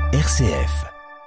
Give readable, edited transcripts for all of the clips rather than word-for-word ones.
RCF.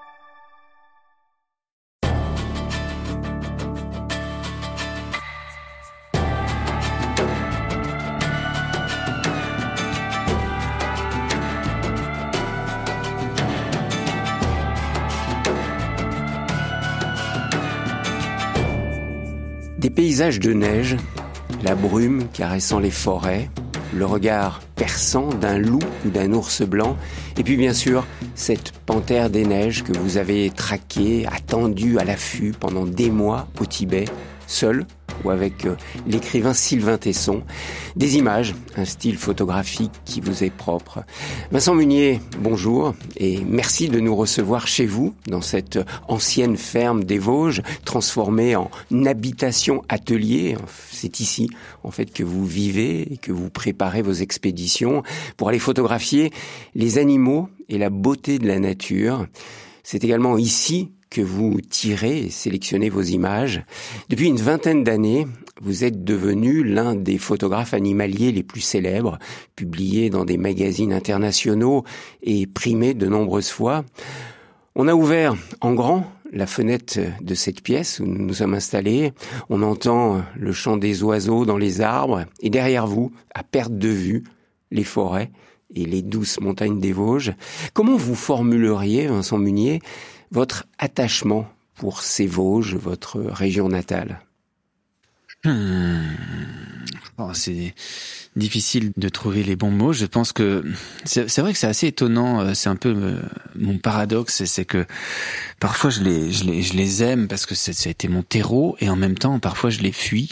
Des paysages de neige, la brume caressant les forêts, le regard perçant d'un loup ou d'un ours blanc, et puis bien sûr, cette panthère des neiges que vous avez traquée, attendue à l'affût pendant des mois au Tibet, seul ou avec l'écrivain Sylvain Tesson. Des images, un style photographique qui vous est propre. Vincent Munier, bonjour et merci de nous recevoir chez vous, dans cette ancienne ferme des Vosges, transformée en habitation atelier. C'est ici, en fait, que vous vivez et que vous préparez vos expéditions pour aller photographier les animaux et la beauté de la nature. C'est également ici que vous tirez et sélectionnez vos images. Depuis une vingtaine d'années, vous êtes devenu l'un des photographes animaliers les plus célèbres, publié dans des magazines internationaux et primé de nombreuses fois. On a ouvert en grand la fenêtre de cette pièce où nous nous sommes installés. On entend le chant des oiseaux dans les arbres et derrière vous, à perte de vue, les forêts et les douces montagnes des Vosges. Comment vous formuleriez, Vincent Munier, votre attachement pour ces Vosges, votre région natale? C'est difficile de trouver les bons mots. Je pense que c'est vrai que c'est assez étonnant. C'est un peu mon paradoxe, c'est que parfois je les aime parce que ça a été mon terreau, et en même temps parfois je les fuis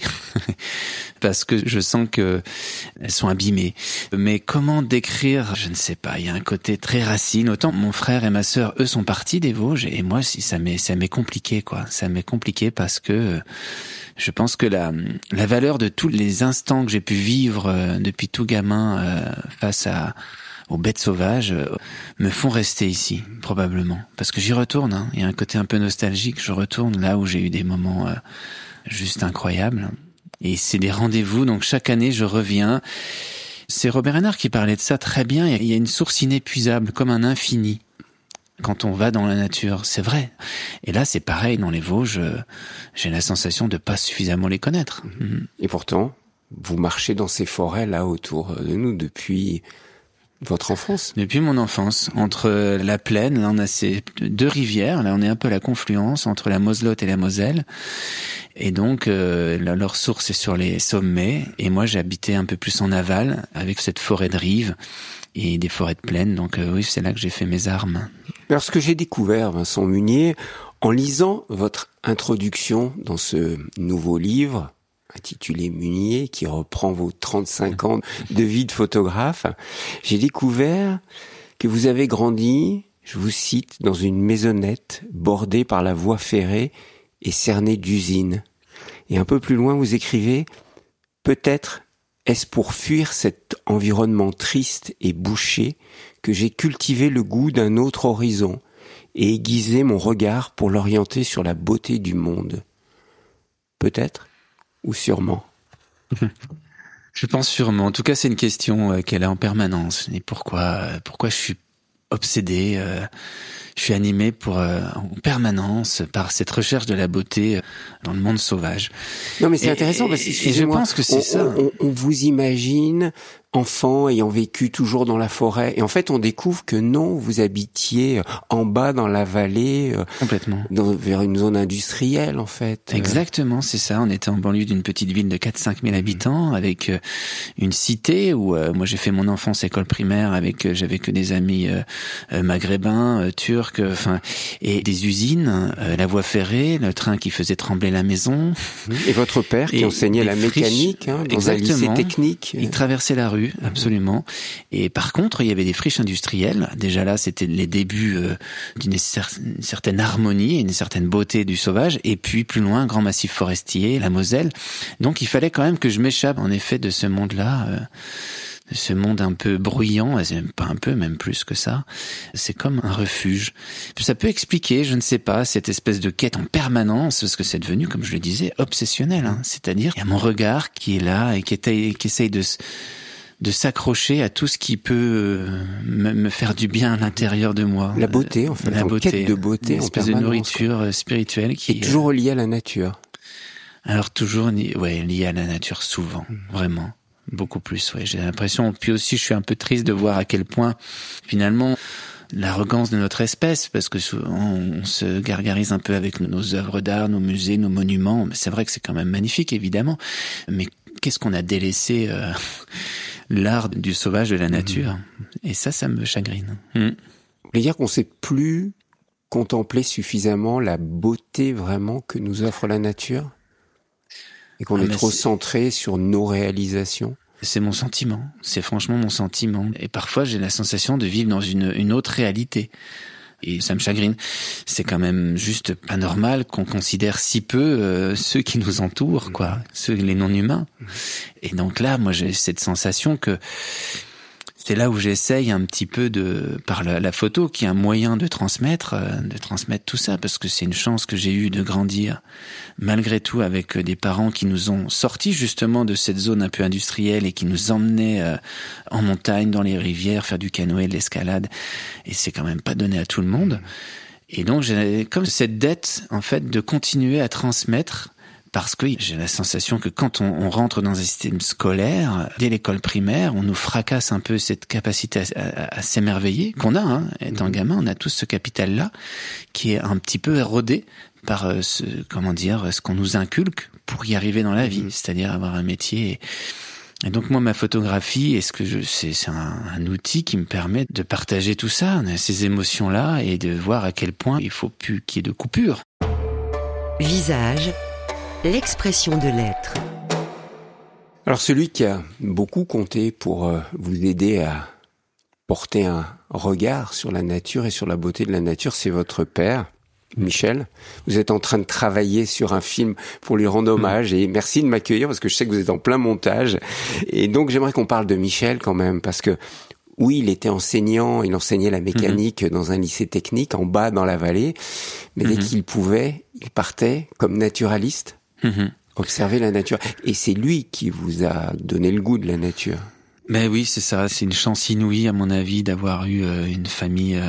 parce que je sens que elles sont abîmées. Mais comment décrire? Je ne sais pas. Il y a un côté très racine. Autant mon frère et ma sœur, eux, sont partis des Vosges, et moi, ça m'est compliqué, quoi. Ça m'est compliqué parce que je pense que la valeur de tous les instants que j'ai pu vivre depuis tout gamin face aux bêtes sauvages me font rester ici, probablement. Parce que j'y retourne, hein. Il y a un côté un peu nostalgique. Je retourne là où j'ai eu des moments juste incroyables. Et c'est des rendez-vous, donc chaque année je reviens. C'est Robert Hénard qui parlait de ça très bien. Il y a une source inépuisable, comme un infini, quand on va dans la nature, c'est vrai. Et là, c'est pareil, dans les Vosges, j'ai la sensation de pas suffisamment les connaître. Et pourtant, vous marchez dans ces forêts-là autour de nous depuis votre enfance? Depuis mon enfance, entre la plaine, là on a ces deux rivières, là on est un peu à la confluence entre la Moselotte et la Moselle. Et donc, leur source est sur les sommets. Et moi, j'habitais un peu plus en aval, avec cette forêt de rive et des forêts de plaine. Donc oui, c'est là que j'ai fait mes armes. Alors, ce que j'ai découvert, Vincent Munier, en lisant votre introduction dans ce nouveau livre, intitulé Munier, qui reprend vos 35 ans de vie de photographe, j'ai découvert que vous avez grandi, je vous cite, dans une maisonnette bordée par la voie ferrée et cernée d'usines. Et un peu plus loin, vous écrivez « Peut-être est-ce pour fuir cet environnement triste et bouché que j'ai cultivé le goût d'un autre horizon et aiguisé mon regard pour l'orienter sur la beauté du monde. Peut-être ou sûrement ?» Je pense sûrement. En tout cas, c'est une question qu'elle a en permanence. Et pourquoi je suis obsédé, je suis animé en permanence par cette recherche de la beauté dans le monde sauvage. Non, mais c'est intéressant parce que je pense que c'est ça. On vous imagine enfant ayant vécu toujours dans la forêt, et en fait on découvre que non, vous habitiez en bas dans la vallée, complètement vers une zone industrielle en fait. Exactement, c'est ça. On était en banlieue d'une petite ville de 4-5 000 habitants, avec une cité où moi j'ai fait mon enfance école primaire j'avais que des amis maghrébins, turcs, et des usines, la voie ferrée, le train qui faisait trembler la maison. Et votre père qui enseignait la mécanique dans un lycée technique. Il traversait la rue, absolument. Et par contre, il y avait des friches industrielles. Déjà là, c'était les débuts d'une certaine harmonie et une certaine beauté du sauvage. Et puis plus loin, un grand massif forestier, la Moselle. Donc il fallait quand même que je m'échappe en effet de ce monde-là. Ce monde un peu bruyant, pas un peu, même plus que ça, c'est comme un refuge. Ça peut expliquer, je ne sais pas, cette espèce de quête en permanence, parce que c'est devenu, comme je le disais, obsessionnel. C'est-à-dire, il y a mon regard qui est là et qui essaye de s'accrocher à tout ce qui peut me faire du bien à l'intérieur de moi. La beauté, en fait, quête de beauté, une espèce de nourriture spirituelle qui est toujours liée à la nature. Alors toujours, liée à la nature, souvent, vraiment. Beaucoup plus, j'ai l'impression. Puis aussi, je suis un peu triste de voir à quel point, finalement, l'arrogance de notre espèce, parce que souvent, on se gargarise un peu avec nos œuvres d'art, nos musées, nos monuments. C'est vrai que c'est quand même magnifique, évidemment. Mais qu'est-ce qu'on a délaissé l'art du sauvage de la nature. Et ça me chagrine. Vous voulez dire qu'on ne sait plus contempler suffisamment la beauté vraiment que nous offre la nature ? Et qu'on est trop centré sur nos réalisations? C'est mon sentiment. C'est franchement mon sentiment. Et parfois, j'ai la sensation de vivre dans une autre réalité. Et ça me chagrine. C'est quand même juste pas normal qu'on considère si peu ceux qui nous entourent, quoi. Les non-humains. Et donc là, moi, j'ai cette sensation que c'est là où j'essaye un petit peu par la photo, qui est un moyen de transmettre tout ça, parce que c'est une chance que j'ai eue de grandir, malgré tout, avec des parents qui nous ont sortis justement de cette zone un peu industrielle et qui nous emmenaient en montagne, dans les rivières, faire du canoë, de l'escalade. Et c'est quand même pas donné à tout le monde. Et donc j'ai comme cette dette, en fait, de continuer à transmettre. Parce que j'ai la sensation que quand on rentre dans un système scolaire, dès l'école primaire, on nous fracasse un peu cette capacité à s'émerveiller qu'on a. Étant gamin, on a tous ce capital-là qui est un petit peu érodé par ce qu'on nous inculque pour y arriver dans la vie, c'est-à-dire avoir un métier. Et donc moi, ma photographie, c'est un outil qui me permet de partager tout ça, ces émotions-là, et de voir à quel point il faut plus qu'il y ait de coupure. Visage. L'expression de l'être. Alors celui qui a beaucoup compté pour vous aider à porter un regard sur la nature et sur la beauté de la nature, c'est votre père, Michel. Vous êtes en train de travailler sur un film pour lui rendre hommage et merci de m'accueillir parce que je sais que vous êtes en plein montage. Et donc j'aimerais qu'on parle de Michel quand même parce que oui, il était enseignant, il enseignait la mécanique dans un lycée technique en bas dans la vallée, mais dès qu'il pouvait, il partait comme naturaliste. Observer la nature. Et c'est lui qui vous a donné le goût de la nature. Ben oui, c'est ça. C'est une chance inouïe, à mon avis, d'avoir eu une famille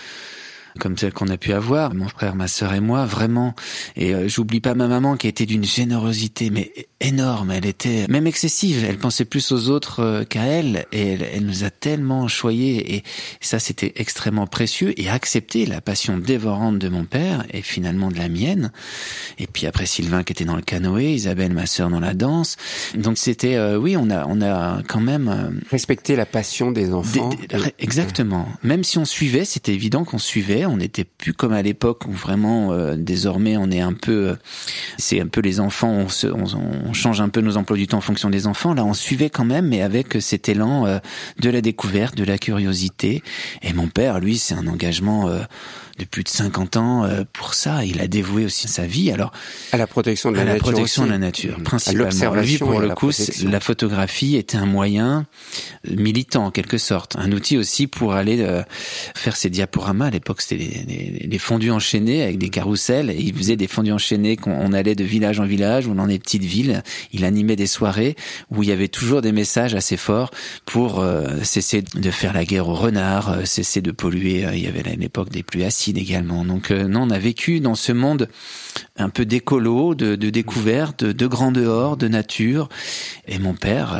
comme celle qu'on a pu avoir. Mon frère, ma sœur et moi, vraiment. Et j'oublie pas ma maman qui était d'une générosité, mais énorme. Elle était même excessive. Elle pensait plus aux autres qu'à elle. Et elle nous a tellement choyés. Et ça, c'était extrêmement précieux. Et accepter la passion dévorante de mon père et finalement de la mienne. Et puis après, Sylvain qui était dans le canoë, Isabelle, ma sœur, dans la danse. Donc c'était, oui, on a quand même respecter la passion des enfants. Exactement. Même si on suivait, c'était évident qu'on suivait. On n'était plus comme à l'époque où vraiment, désormais, on est un peu, c'est un peu les enfants. On change un peu nos emplois du temps en fonction des enfants. Là, on suivait quand même, mais avec cet élan de la découverte, de la curiosité. Et mon père, lui, c'est un engagement de plus de 50 ans pour ça. Il a dévoué aussi sa vie. Alors à la protection de la nature, de la nature, principalement. Lui, pour le coup, la photographie était un moyen militant en quelque sorte, un outil aussi pour aller faire ses diaporamas. À l'époque, c'était les fondus enchaînés avec des carrousels. Et il faisait des fondus enchaînés qu'on allait de village en village ou dans des petites villes. Il animait des soirées où il y avait toujours des messages assez forts pour cesser de faire la guerre aux renards, cesser de polluer. Il y avait à l'époque des pluies acides également. Donc non, on a vécu dans ce monde un peu d'écolo, de découverte, de grand dehors, de nature. Et mon père,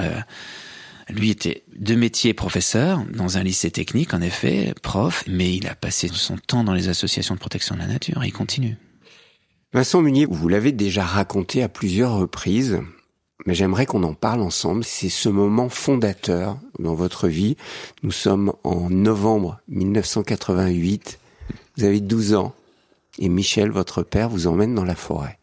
lui était de métier professeur dans un lycée technique, en effet, prof, mais il a passé son temps dans les associations de protection de la nature et il continue. Vincent Munier, vous l'avez déjà raconté à plusieurs reprises, mais j'aimerais qu'on en parle ensemble. C'est ce moment fondateur dans votre vie. Nous sommes en novembre 1988. Vous avez 12 ans et Michel, votre père, vous emmène dans la forêt.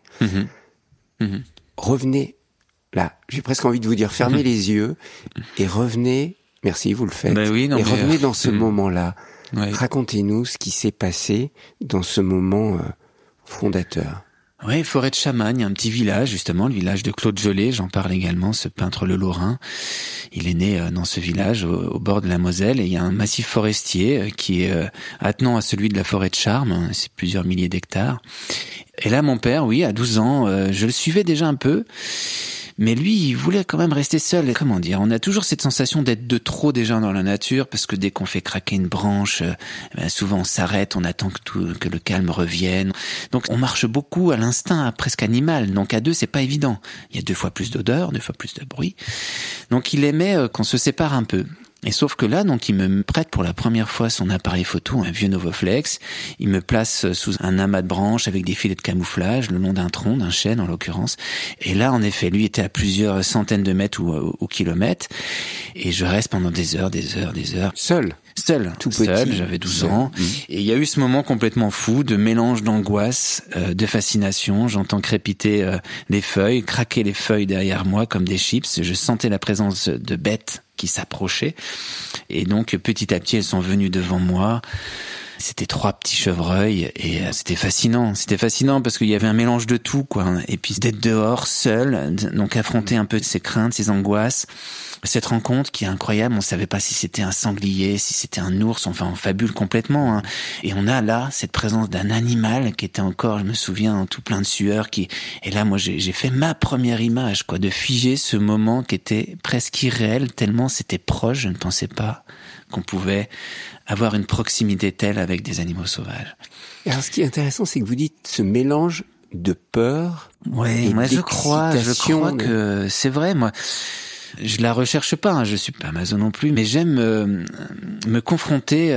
Revenez là. J'ai presque envie de vous dire, fermez les yeux et revenez. Merci, vous le faites. Revenez dans ce moment-là. Ouais. Racontez-nous ce qui s'est passé dans ce moment fondateur. Oui, forêt de Chamagne, un petit village, justement, le village de Claude Gelée, j'en parle également, ce peintre le Lorrain. Il est né dans ce village, au bord de la Moselle, et il y a un massif forestier qui est attenant à celui de la forêt de Charmes, c'est plusieurs milliers d'hectares. Et là, mon père, oui, à 12 ans, je le suivais déjà un peu, Mais lui, il voulait quand même rester seul. Et comment dire, on a toujours cette sensation d'être de trop déjà dans la nature, parce que dès qu'on fait craquer une branche, souvent on s'arrête, on attend que le calme revienne. Donc on marche beaucoup à l'instinct, presque animal. Donc à deux, c'est pas évident. Il y a 2 fois plus d'odeur, 2 fois plus de bruit. Donc il aimait qu'on se sépare un peu. Et sauf que là, donc, il me prête pour la première fois son appareil photo, un vieux Novoflex. Il me place sous un amas de branches avec des filets de camouflage, le long d'un tronc, d'un chêne en l'occurrence. Et là, en effet, lui était à plusieurs centaines de mètres ou kilomètres. Et je reste pendant des heures. Seul, tout seul, petit. j'avais 12 ans. Et il y a eu ce moment complètement fou, de mélange d'angoisse, de fascination. J'entends crépiter les feuilles, craquer les feuilles derrière moi comme des chips. Je sentais la présence de bêtes qui s'approchaient. Et donc, petit à petit, elles sont venues devant moi. C'était 3 petits chevreuils et c'était fascinant. C'était fascinant parce qu'il y avait un mélange de tout, quoi. Et puis d'être dehors, seul, donc affronter un peu ses craintes, ses angoisses. Cette rencontre qui est incroyable, on savait pas si c'était un sanglier, si c'était un ours, enfin on fabule complètement, hein. Et on a là cette présence d'un animal qui était encore, je me souviens, tout plein de sueur, et là moi j'ai fait ma première image, quoi, de figer ce moment qui était presque irréel, tellement c'était proche, je ne pensais pas qu'on pouvait avoir une proximité telle avec des animaux sauvages. Et alors ce qui est intéressant, c'est que vous dites ce mélange de peur. Oui, moi je crois que c'est vrai, moi. Je la recherche pas, hein, je suis pas Amazon non plus, mais j'aime me confronter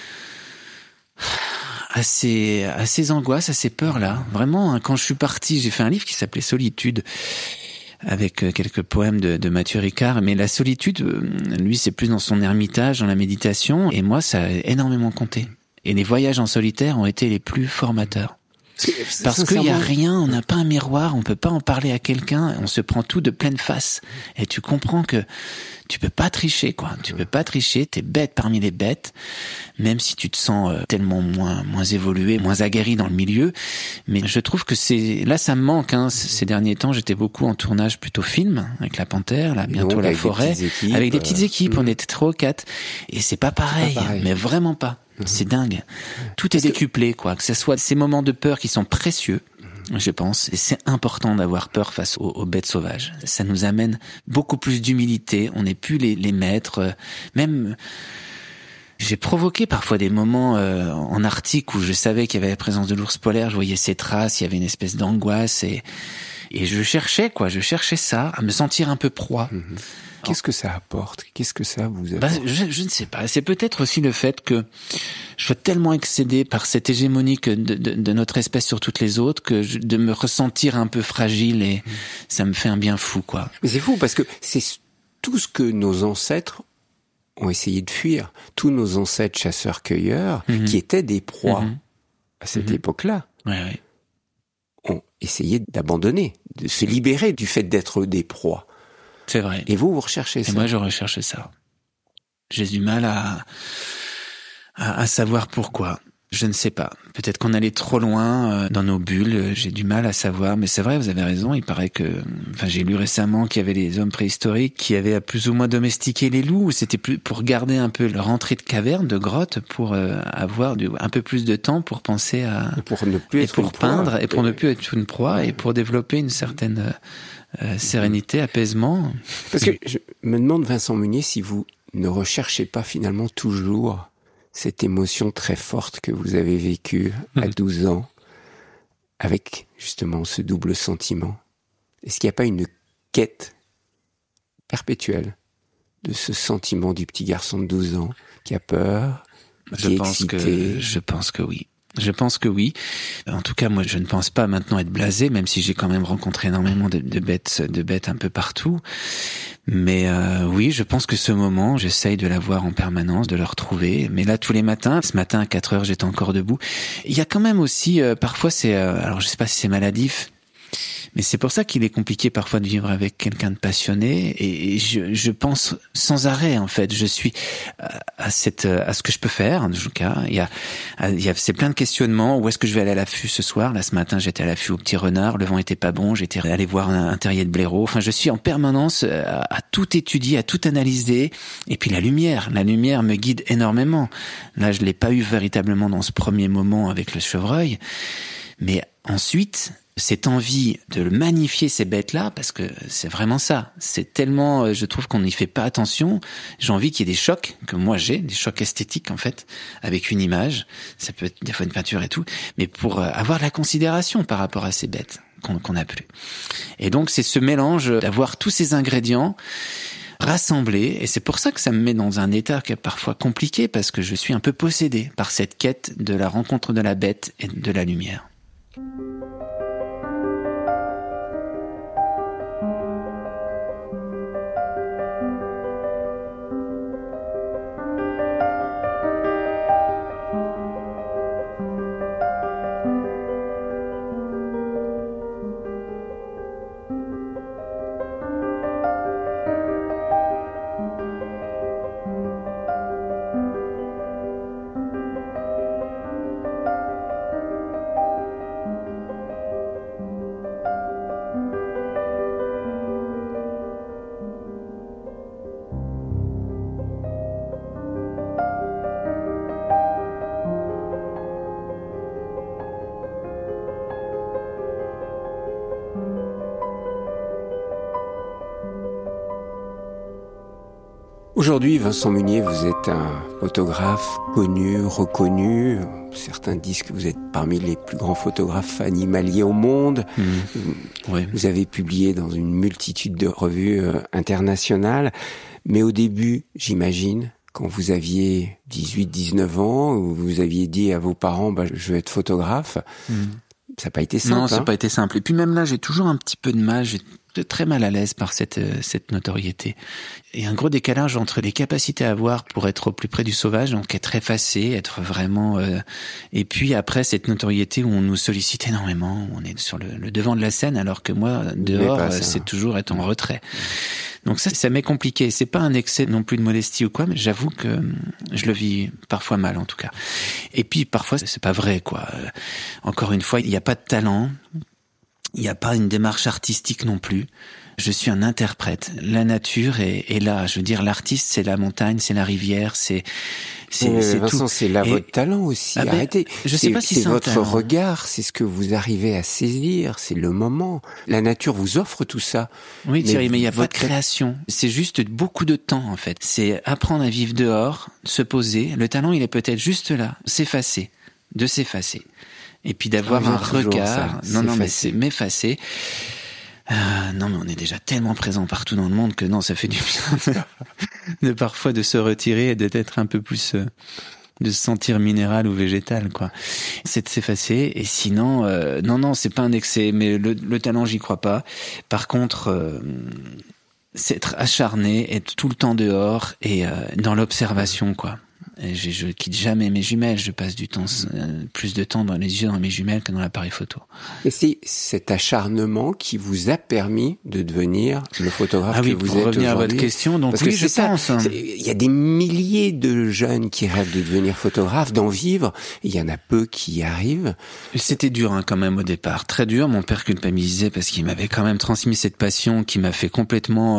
à ces angoisses, à ces peurs-là. Vraiment, hein, quand je suis parti, j'ai fait un livre qui s'appelait Solitude, avec quelques poèmes de Mathieu Ricard, mais la solitude, lui, c'est plus dans son ermitage, dans la méditation, et moi, ça a énormément compté. Et les voyages en solitaire ont été les plus formateurs. Parce qu'il y a rien, on n'a pas un miroir, on peut pas en parler à quelqu'un, on se prend tout de pleine face. Et tu comprends que tu peux pas tricher, quoi. Tu peux pas tricher, t'es bête parmi les bêtes, même si tu te sens tellement moins évolué, moins aguerri dans le milieu. Mais je trouve que là, ça me manque, hein. Ces derniers temps, j'étais beaucoup en tournage plutôt film, avec La Panthère, là, bientôt La Forêt, avec des petites équipes, on était 3 ou 4. Et c'est pas pareil, mais vraiment pas. C'est dingue. Tout est décuplé, quoi. Que ce soit ces moments de peur qui sont précieux, je pense. Et c'est important d'avoir peur face aux bêtes sauvages. Ça nous amène beaucoup plus d'humilité. On n'est plus les maîtres. Même, j'ai provoqué parfois des moments en Arctique où je savais qu'il y avait la présence de l'ours polaire. Je voyais ses traces. Il y avait une espèce d'angoisse et je cherchais, quoi. Je cherchais ça, à me sentir un peu proie. Qu'est-ce que ça apporte? Qu'est-ce que ça vous apporte? Je ne sais pas. C'est peut-être aussi le fait que je sois tellement excédé par cette hégémonie de notre espèce sur toutes les autres que de me ressentir un peu fragile et ça me fait un bien fou, quoi. Mais c'est fou parce que c'est tout ce que nos ancêtres ont essayé de fuir. Tous nos ancêtres chasseurs-cueilleurs qui étaient des proies à cette époque-là. Ouais. Ont essayé d'abandonner, de se libérer du fait d'être des proies. C'est vrai. Et vous recherchez ça. Et moi, je recherche ça. J'ai du mal à savoir pourquoi. Je ne sais pas. Peut-être qu'on allait trop loin dans nos bulles. J'ai du mal à savoir. Mais c'est vrai, vous avez raison. Il paraît que... Enfin, j'ai lu récemment qu'il y avait les hommes préhistoriques qui avaient plus ou moins domestiqué les loups. C'était plus pour garder un peu leur entrée de caverne, de grotte, pour avoir un peu plus de temps pour penser à... Et pour ne plus être pour peindre, et pour ne plus être une proie, et pour développer une certaine... sérénité, apaisement. Parce que je me demande, Vincent Munier, si vous ne recherchez pas finalement toujours cette émotion très forte que vous avez vécue à 12 ans, avec justement ce double sentiment. Est-ce qu'il n'y a pas une quête perpétuelle de ce sentiment du petit garçon de 12 ans qui a peur, qui est excité? Je pense que oui. Je pense que oui. En tout cas, moi, je ne pense pas maintenant être blasé, même si j'ai quand même rencontré énormément de bêtes un peu partout. Mais oui, je pense que ce moment, j'essaye de l'avoir en permanence, de le retrouver. Mais là, tous les matins, ce matin à 4 heures, j'étais encore debout. Il y a quand même aussi, parfois c'est, alors je sais pas si c'est maladif, mais c'est pour ça qu'il est compliqué parfois de vivre avec quelqu'un de passionné. Et je pense sans arrêt, en fait. Je suis à ce que je peux faire, en tout cas. Il y a c'est plein de questionnements. Où est-ce que je vais aller à l'affût ce soir? Là, ce matin, j'étais à l'affût au Petit Renard. Le vent était pas bon. J'étais allé voir un terrier de blaireau. Enfin, je suis en permanence à tout étudier, à tout analyser. Et puis la lumière me guide énormément. Là, je l'ai pas eu véritablement dans ce premier moment avec le chevreuil. Mais ensuite, cette envie de magnifier ces bêtes-là, parce que c'est vraiment ça. C'est tellement, je trouve qu'on n'y fait pas attention. J'ai envie qu'il y ait des chocs, que moi j'ai, des chocs esthétiques en fait, avec une image. Ça peut être des fois une peinture et tout, mais pour avoir de la considération par rapport à ces bêtes qu'on n'a plus. Et donc c'est ce mélange d'avoir tous ces ingrédients rassemblés, et c'est pour ça que ça me met dans un état qui est parfois compliqué, parce que je suis un peu possédé par cette quête de la rencontre de la bête et de la lumière. Aujourd'hui, Vincent Munier, vous êtes un photographe connu, reconnu. Certains disent que vous êtes parmi les plus grands photographes animaliers au monde. Oui. Vous avez publié dans une multitude de revues internationales. Mais au début, j'imagine, quand vous aviez 18, 19 ans, vous aviez dit à vos parents, je vais être photographe. Ça n'a pas été simple. Non, ça n'a pas été simple. Et puis même là, j'ai toujours un petit peu de mal. J'ai très mal à l'aise par cette notoriété. Et un gros décalage entre les capacités à avoir pour être au plus près du sauvage, donc être effacé, être vraiment... Et puis après, cette notoriété où on nous sollicite énormément, où on est sur le devant de la scène, alors que moi, dehors, c'est toujours être en retrait. Donc ça m'est compliqué. C'est pas un excès non plus de modestie ou quoi, mais j'avoue que je le vis parfois mal, en tout cas. Et puis parfois, c'est pas vrai, quoi. Encore une fois, il n'y a pas de talent. Il n'y a pas une démarche artistique non plus. Je suis un interprète. La nature est là. Je veux dire, l'artiste, c'est la montagne, c'est la rivière, c'est Vincent, tout. c'est là votre talent aussi. Arrêtez. Je sais pas si c'est votre un talent. regard, c'est ce que vous arrivez à saisir, c'est le moment. La nature vous offre tout ça. Oui, Thierry, mais il n'y a pas de création. C'est juste beaucoup de temps, en fait. C'est apprendre à vivre dehors, se poser. Le talent, il est peut-être juste là. De s'effacer. Et puis d'avoir un regard. Non, mais c'est m'effacer. Non, mais on est déjà tellement présent partout dans le monde que non, ça fait du bien de parfois de se retirer et d'être un peu plus, de se sentir minéral ou végétal, quoi. C'est de s'effacer. Et sinon, non, c'est pas un excès, mais le talent, j'y crois pas. Par contre, c'est être acharné, être tout le temps dehors et dans l'observation, quoi. Et je quitte jamais mes jumelles, je passe plus de temps dans les yeux dans mes jumelles que dans l'appareil photo. Et c'est cet acharnement qui vous a permis de devenir le photographe que vous êtes aujourd'hui. Pour revenir à votre question, donc parce oui, que je pense. Il y a des milliers de jeunes qui rêvent de devenir photographe, d'en vivre, et il y en a peu qui y arrivent. C'était dur quand même au départ, très dur. Mon père culpabilisait parce qu'il m'avait quand même transmis cette passion qui m'a fait complètement,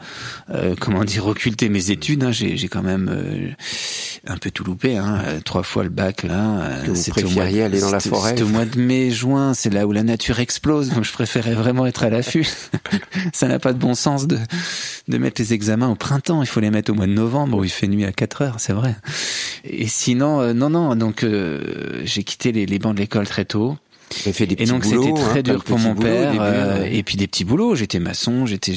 occulter mes études. J'ai quand même un peu tout loupé, 3 fois le bac là. Que vous préfériez aller dans la forêt. C'était au mois de mai, juin, c'est là où la nature explose, donc je préférais vraiment être à l'affût. Ça n'a pas de bon sens de mettre les examens au printemps, il faut les mettre au mois de novembre où il fait nuit à 4 heures, c'est vrai. Et sinon, non, donc j'ai quitté les bancs de l'école très tôt. Fait des petits et donc boulots, c'était très dur pour mon père, début, et puis des petits boulots. J'étais maçon, j'étais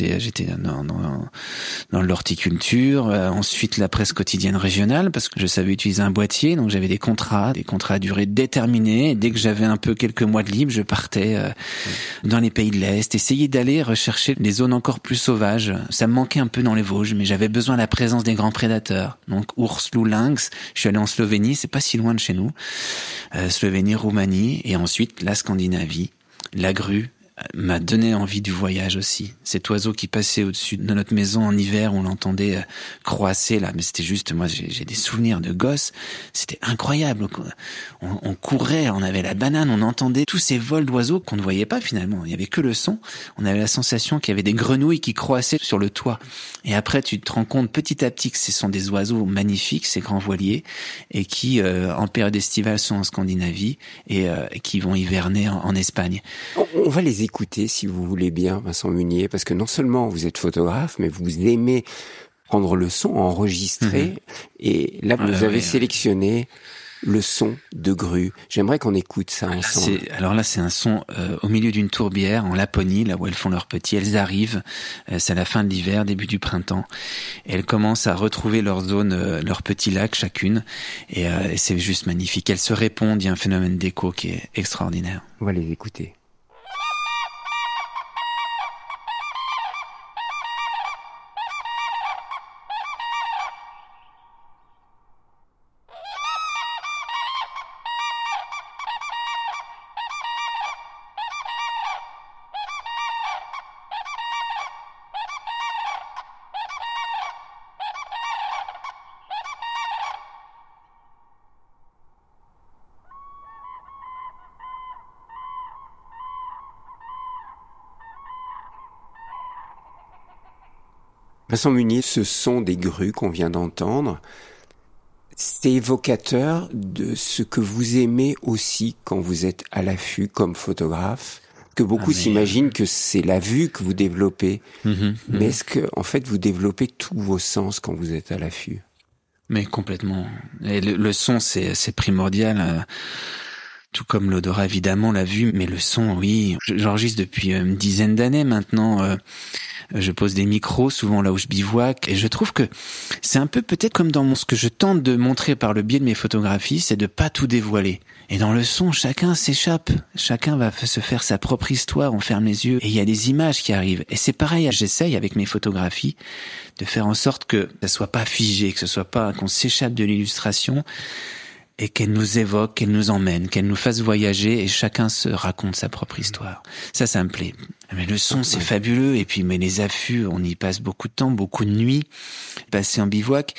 dans l'horticulture, ensuite la presse quotidienne régionale parce que je savais utiliser un boîtier, donc j'avais des contrats à durée déterminée. Et dès que j'avais un peu quelques mois de libre, je partais dans les pays de l'Est, essayer d'aller rechercher des zones encore plus sauvages. Ça me manquait un peu dans les Vosges, mais j'avais besoin de la présence des grands prédateurs. Donc ours, loup, lynx. Je suis allé en Slovénie, c'est pas si loin de chez nous. Slovénie, Roumanie, et ensuite la Scandinavie, la grue, m'a donné envie du voyage aussi. Cet oiseau qui passait au-dessus de notre maison en hiver, on l'entendait croasser là, mais c'était juste, moi j'ai des souvenirs de gosse, c'était incroyable. On courait, on avait la banane, on entendait tous ces vols d'oiseaux qu'on ne voyait pas finalement, il y avait que le son. On avait la sensation qu'il y avait des grenouilles qui croassaient sur le toit. Et après tu te rends compte petit à petit que ce sont des oiseaux magnifiques, ces grands voiliers, et qui en période estivale sont en Scandinavie et qui vont hiverner en Espagne. On va les écouter si vous voulez bien, Vincent Munier, parce que non seulement vous êtes photographe, mais vous aimez prendre le son, enregistrer, et là vous avez sélectionné le son de grue. J'aimerais qu'on écoute ça ensemble. Alors là, c'est un son au milieu d'une tourbière en Laponie, là où elles font leurs petits. Elles arrivent, c'est à la fin de l'hiver, début du printemps, et elles commencent à retrouver leur zone, leur petit lac chacune, et c'est juste magnifique. Elles se répondent, il y a un phénomène d'écho qui est extraordinaire. On va les écouter. Vincent Munier, ce son des grues qu'on vient d'entendre, c'est évocateur de ce que vous aimez aussi quand vous êtes à l'affût comme photographe, que beaucoup s'imaginent que c'est la vue que vous développez. Mais est-ce que, en fait, vous développez tous vos sens quand vous êtes à l'affût? Mais complètement. Et le son, c'est primordial. Tout comme l'odorat, évidemment, la vue, mais le son, oui. J'enregistre depuis une dizaine d'années maintenant. Je pose des micros, souvent là où je bivouaque, et je trouve que c'est un peu peut-être comme dans ce que je tente de montrer par le biais de mes photographies, c'est de pas tout dévoiler. Et dans le son, chacun s'échappe, chacun va se faire sa propre histoire, on ferme les yeux, et il y a des images qui arrivent. Et c'est pareil, j'essaye avec mes photographies de faire en sorte que ça soit pas figé, que ce soit pas qu'on s'échappe de l'illustration, et qu'elle nous évoque, qu'elle nous emmène, qu'elle nous fasse voyager, et chacun se raconte sa propre histoire. Ça me plaît. Mais le son, c'est fabuleux, et puis mais les affûts, on y passe beaucoup de temps, beaucoup de nuits, passées en bivouac,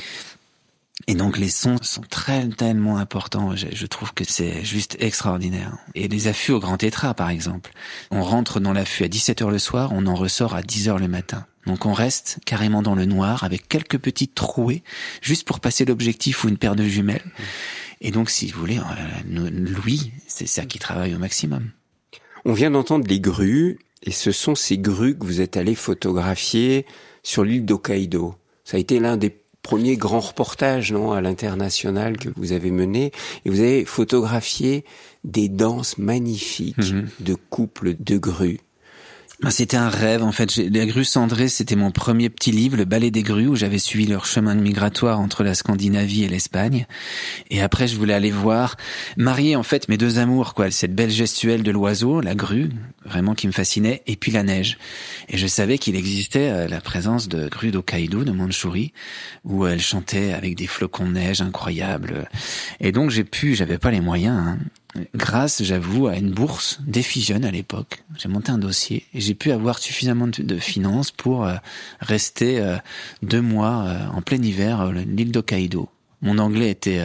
et donc les sons sont tellement importants. Je trouve que c'est juste extraordinaire. Et les affûts au Grand Tétras, par exemple, on rentre dans l'affût à 17h le soir, on en ressort à 10h le matin. Donc on reste carrément dans le noir, avec quelques petites trouées, juste pour passer l'objectif ou une paire de jumelles. Et donc, si vous voulez, Louis, c'est ça qui travaille au maximum. On vient d'entendre les grues, et ce sont ces grues que vous êtes allé photographier sur l'île d'Hokkaido. Ça a été l'un des premiers grands reportages, non, à l'international que vous avez mené, et vous avez photographié des danses magnifiques de couples de grues. C'était un rêve, en fait. Les grues cendrées, c'était mon premier petit livre, Le ballet des grues, où j'avais suivi leur chemin migratoire entre la Scandinavie et l'Espagne. Et après, je voulais aller voir, marier, en fait, mes deux amours, quoi. Cette belle gestuelle de l'oiseau, la grue, vraiment qui me fascinait, et puis la neige. Et je savais qu'il existait la présence de grues d'Hokkaido, de Mandchourie, où elles chantaient avec des flocons de neige incroyables. Et donc, j'avais pas les moyens, hein. Grâce, j'avoue, à une bourse d'Effigeon à l'époque, j'ai monté un dossier et j'ai pu avoir suffisamment de finances pour rester 2 mois en plein hiver à l'île d'Hokkaido. Mon anglais était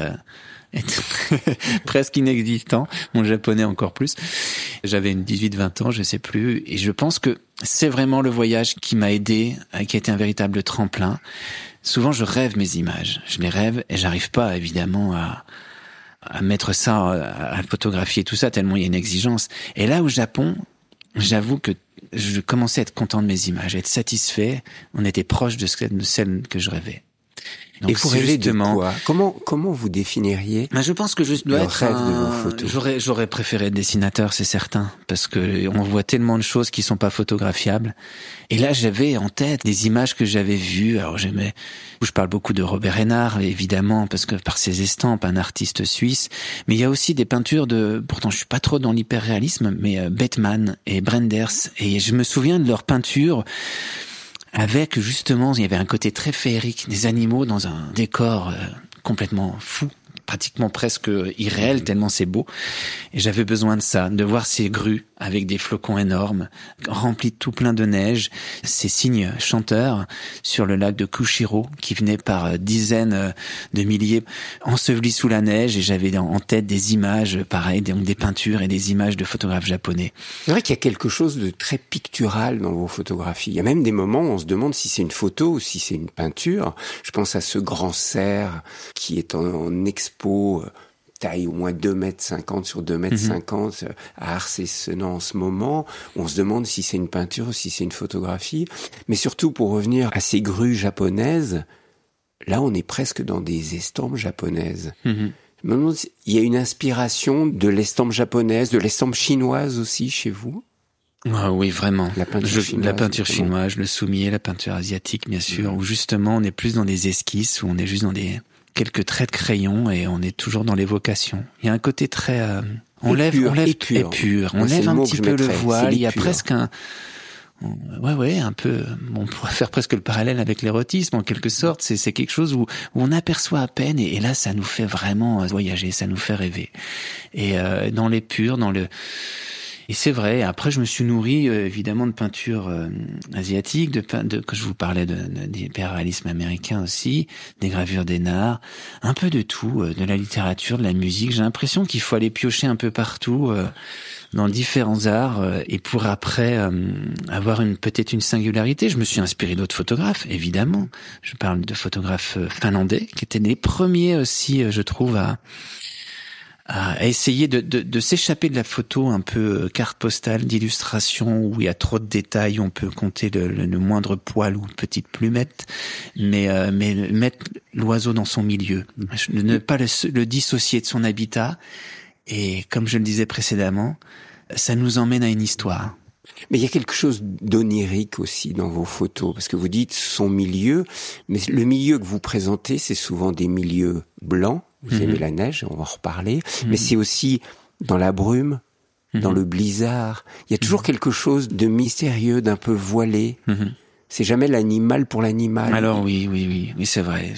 presque inexistant, mon japonais encore plus. J'avais une 18-20 ans, je sais plus, et je pense que c'est vraiment le voyage qui m'a aidé, qui a été un véritable tremplin. Souvent, je rêve mes images, je les rêve et j'arrive pas évidemment à mettre ça, à photographier tout ça, tellement il y a une exigence. Et là, au Japon, j'avoue que je commençais à être content de mes images, à être satisfait. On était proche de celle que je rêvais. Donc, et vous rêvez de quoi? Comment vous définiriez je pense que je dois le être rêve de vos photos? J'aurais préféré être dessinateur, c'est certain, parce que on voit tellement de choses qui sont pas photographiables. Et là, j'avais en tête des images que j'avais vues. Alors je parle beaucoup de Robert Hénard, évidemment, parce que par ses estampes, un artiste suisse. Mais il y a aussi des peintures pourtant je suis pas trop dans l'hyperréalisme, mais Bettmann et Brenders. Et je me souviens de leurs peintures. Avec, justement, il y avait un côté très féerique, des animaux dans un décor complètement fou, pratiquement presque irréel tellement c'est beau. Et j'avais besoin de ça, de voir ces grues avec des flocons énormes, remplis de tout plein de neige, ces cygnes chanteurs sur le lac de Kushiro qui venaient par dizaines de milliers ensevelis sous la neige, et j'avais en tête des images, pareil, donc des peintures et des images de photographes japonais. C'est vrai qu'il y a quelque chose de très pictural dans vos photographies. Il y a même des moments où on se demande si c'est une photo ou si c'est une peinture. Je pense à ce grand cerf qui est en expo, taille au moins 2,50 m sur 2,50 m à Arcé-Senan en ce moment. On se demande si c'est une peinture ou si c'est une photographie. Mais surtout, pour revenir à ces grues japonaises, là, on est presque dans des estampes japonaises. Il y a une inspiration de l'estampe japonaise, de l'estampe chinoise aussi chez vous? Ah oui, vraiment. La peinture chinoise, le soumier, la peinture asiatique, bien sûr, où justement on est plus dans des esquisses, où on est juste dans quelques traits de crayon, et on est toujours dans l'évocation. Il y a un côté très on lève épure. On lève un petit peu le voile. Il y a presque un un peu. On pourrait faire presque le parallèle avec l'érotisme en quelque sorte. C'est quelque chose où on aperçoit à peine, et là ça nous fait vraiment voyager, ça nous fait rêver. Et dans l'épure, Et c'est vrai. Après, je me suis nourri évidemment de peintures asiatiques, que je vous parlais d'hyperréalisme américain aussi, des gravures d'Hénard, un peu de tout, de la littérature, de la musique. J'ai l'impression qu'il faut aller piocher un peu partout dans différents arts, et pour après avoir peut-être une singularité. Je me suis inspiré d'autres photographes, évidemment. Je parle de photographes finlandais qui étaient les premiers aussi, je trouve, à essayer de s'échapper de la photo un peu carte postale d'illustration où il y a trop de détails, on peut compter le moindre poil ou petite plumette, mais mettre l'oiseau dans son milieu, ne pas le dissocier de son habitat. Et comme je le disais précédemment, ça nous emmène à une histoire. Mais il y a quelque chose d'onirique aussi dans vos photos, parce que vous dites son milieu, mais le milieu que vous présentez, c'est souvent des milieux blancs. Vous aimez la neige, on va en reparler, mais c'est aussi dans la brume, dans le blizzard. Il y a toujours quelque chose de mystérieux, d'un peu voilé. C'est jamais l'animal pour l'animal. Alors oui, c'est vrai.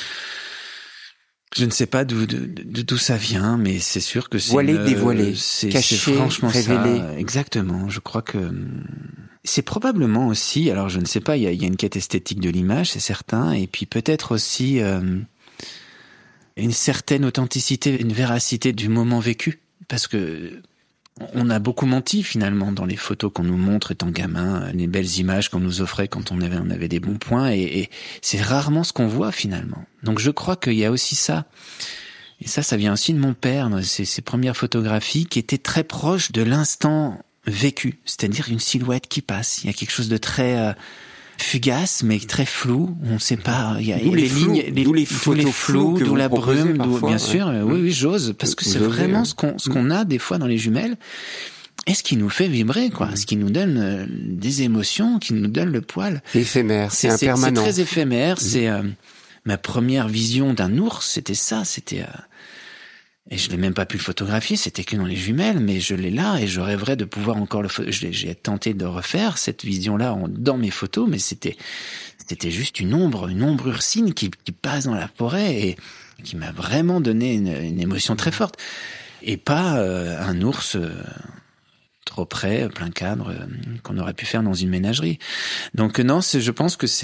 Je ne sais pas d'où ça vient, mais c'est sûr que c'est voilé, dévoilé, caché, c'est franchement révélé. Ça. Exactement. Je crois que c'est probablement aussi. Alors je ne sais pas. Il y a une quête esthétique de l'image, c'est certain, et puis peut-être aussi une certaine authenticité, une véracité du moment vécu, parce que on a beaucoup menti finalement dans les photos qu'on nous montre étant gamin, les belles images qu'on nous offrait quand on avait des bons points, et c'est rarement ce qu'on voit finalement. Donc je crois qu'il y a aussi ça. Et ça vient aussi de mon père, ces premières photographies qui étaient très proches de l'instant vécu, c'est-à-dire une silhouette qui passe. Il y a quelque chose de très fugace, mais très flou. On ne sait pas. Il y a les lignes, d'où les flous, d'où la brume, parfois, bien sûr. Oui, j'ose, parce que c'est vraiment ce qu'on a des fois dans les jumelles. Et ce qui nous fait vibrer, quoi. Ce qui nous donne des émotions, qui nous donne le poil. C'est éphémère, c'est impermanent. C'est très éphémère. C'est ma première vision d'un ours, c'était ça. Et je n'ai même pas pu le photographier, c'était que dans les jumelles, mais je l'ai là et je rêverais de pouvoir encore j'ai tenté de refaire cette vision-là dans mes photos, mais c'était juste une ombre ursine qui passe dans la forêt et qui m'a vraiment donné une émotion très forte. Et pas un ours trop près, plein cadre, qu'on aurait pu faire dans une ménagerie. Donc non, je pense que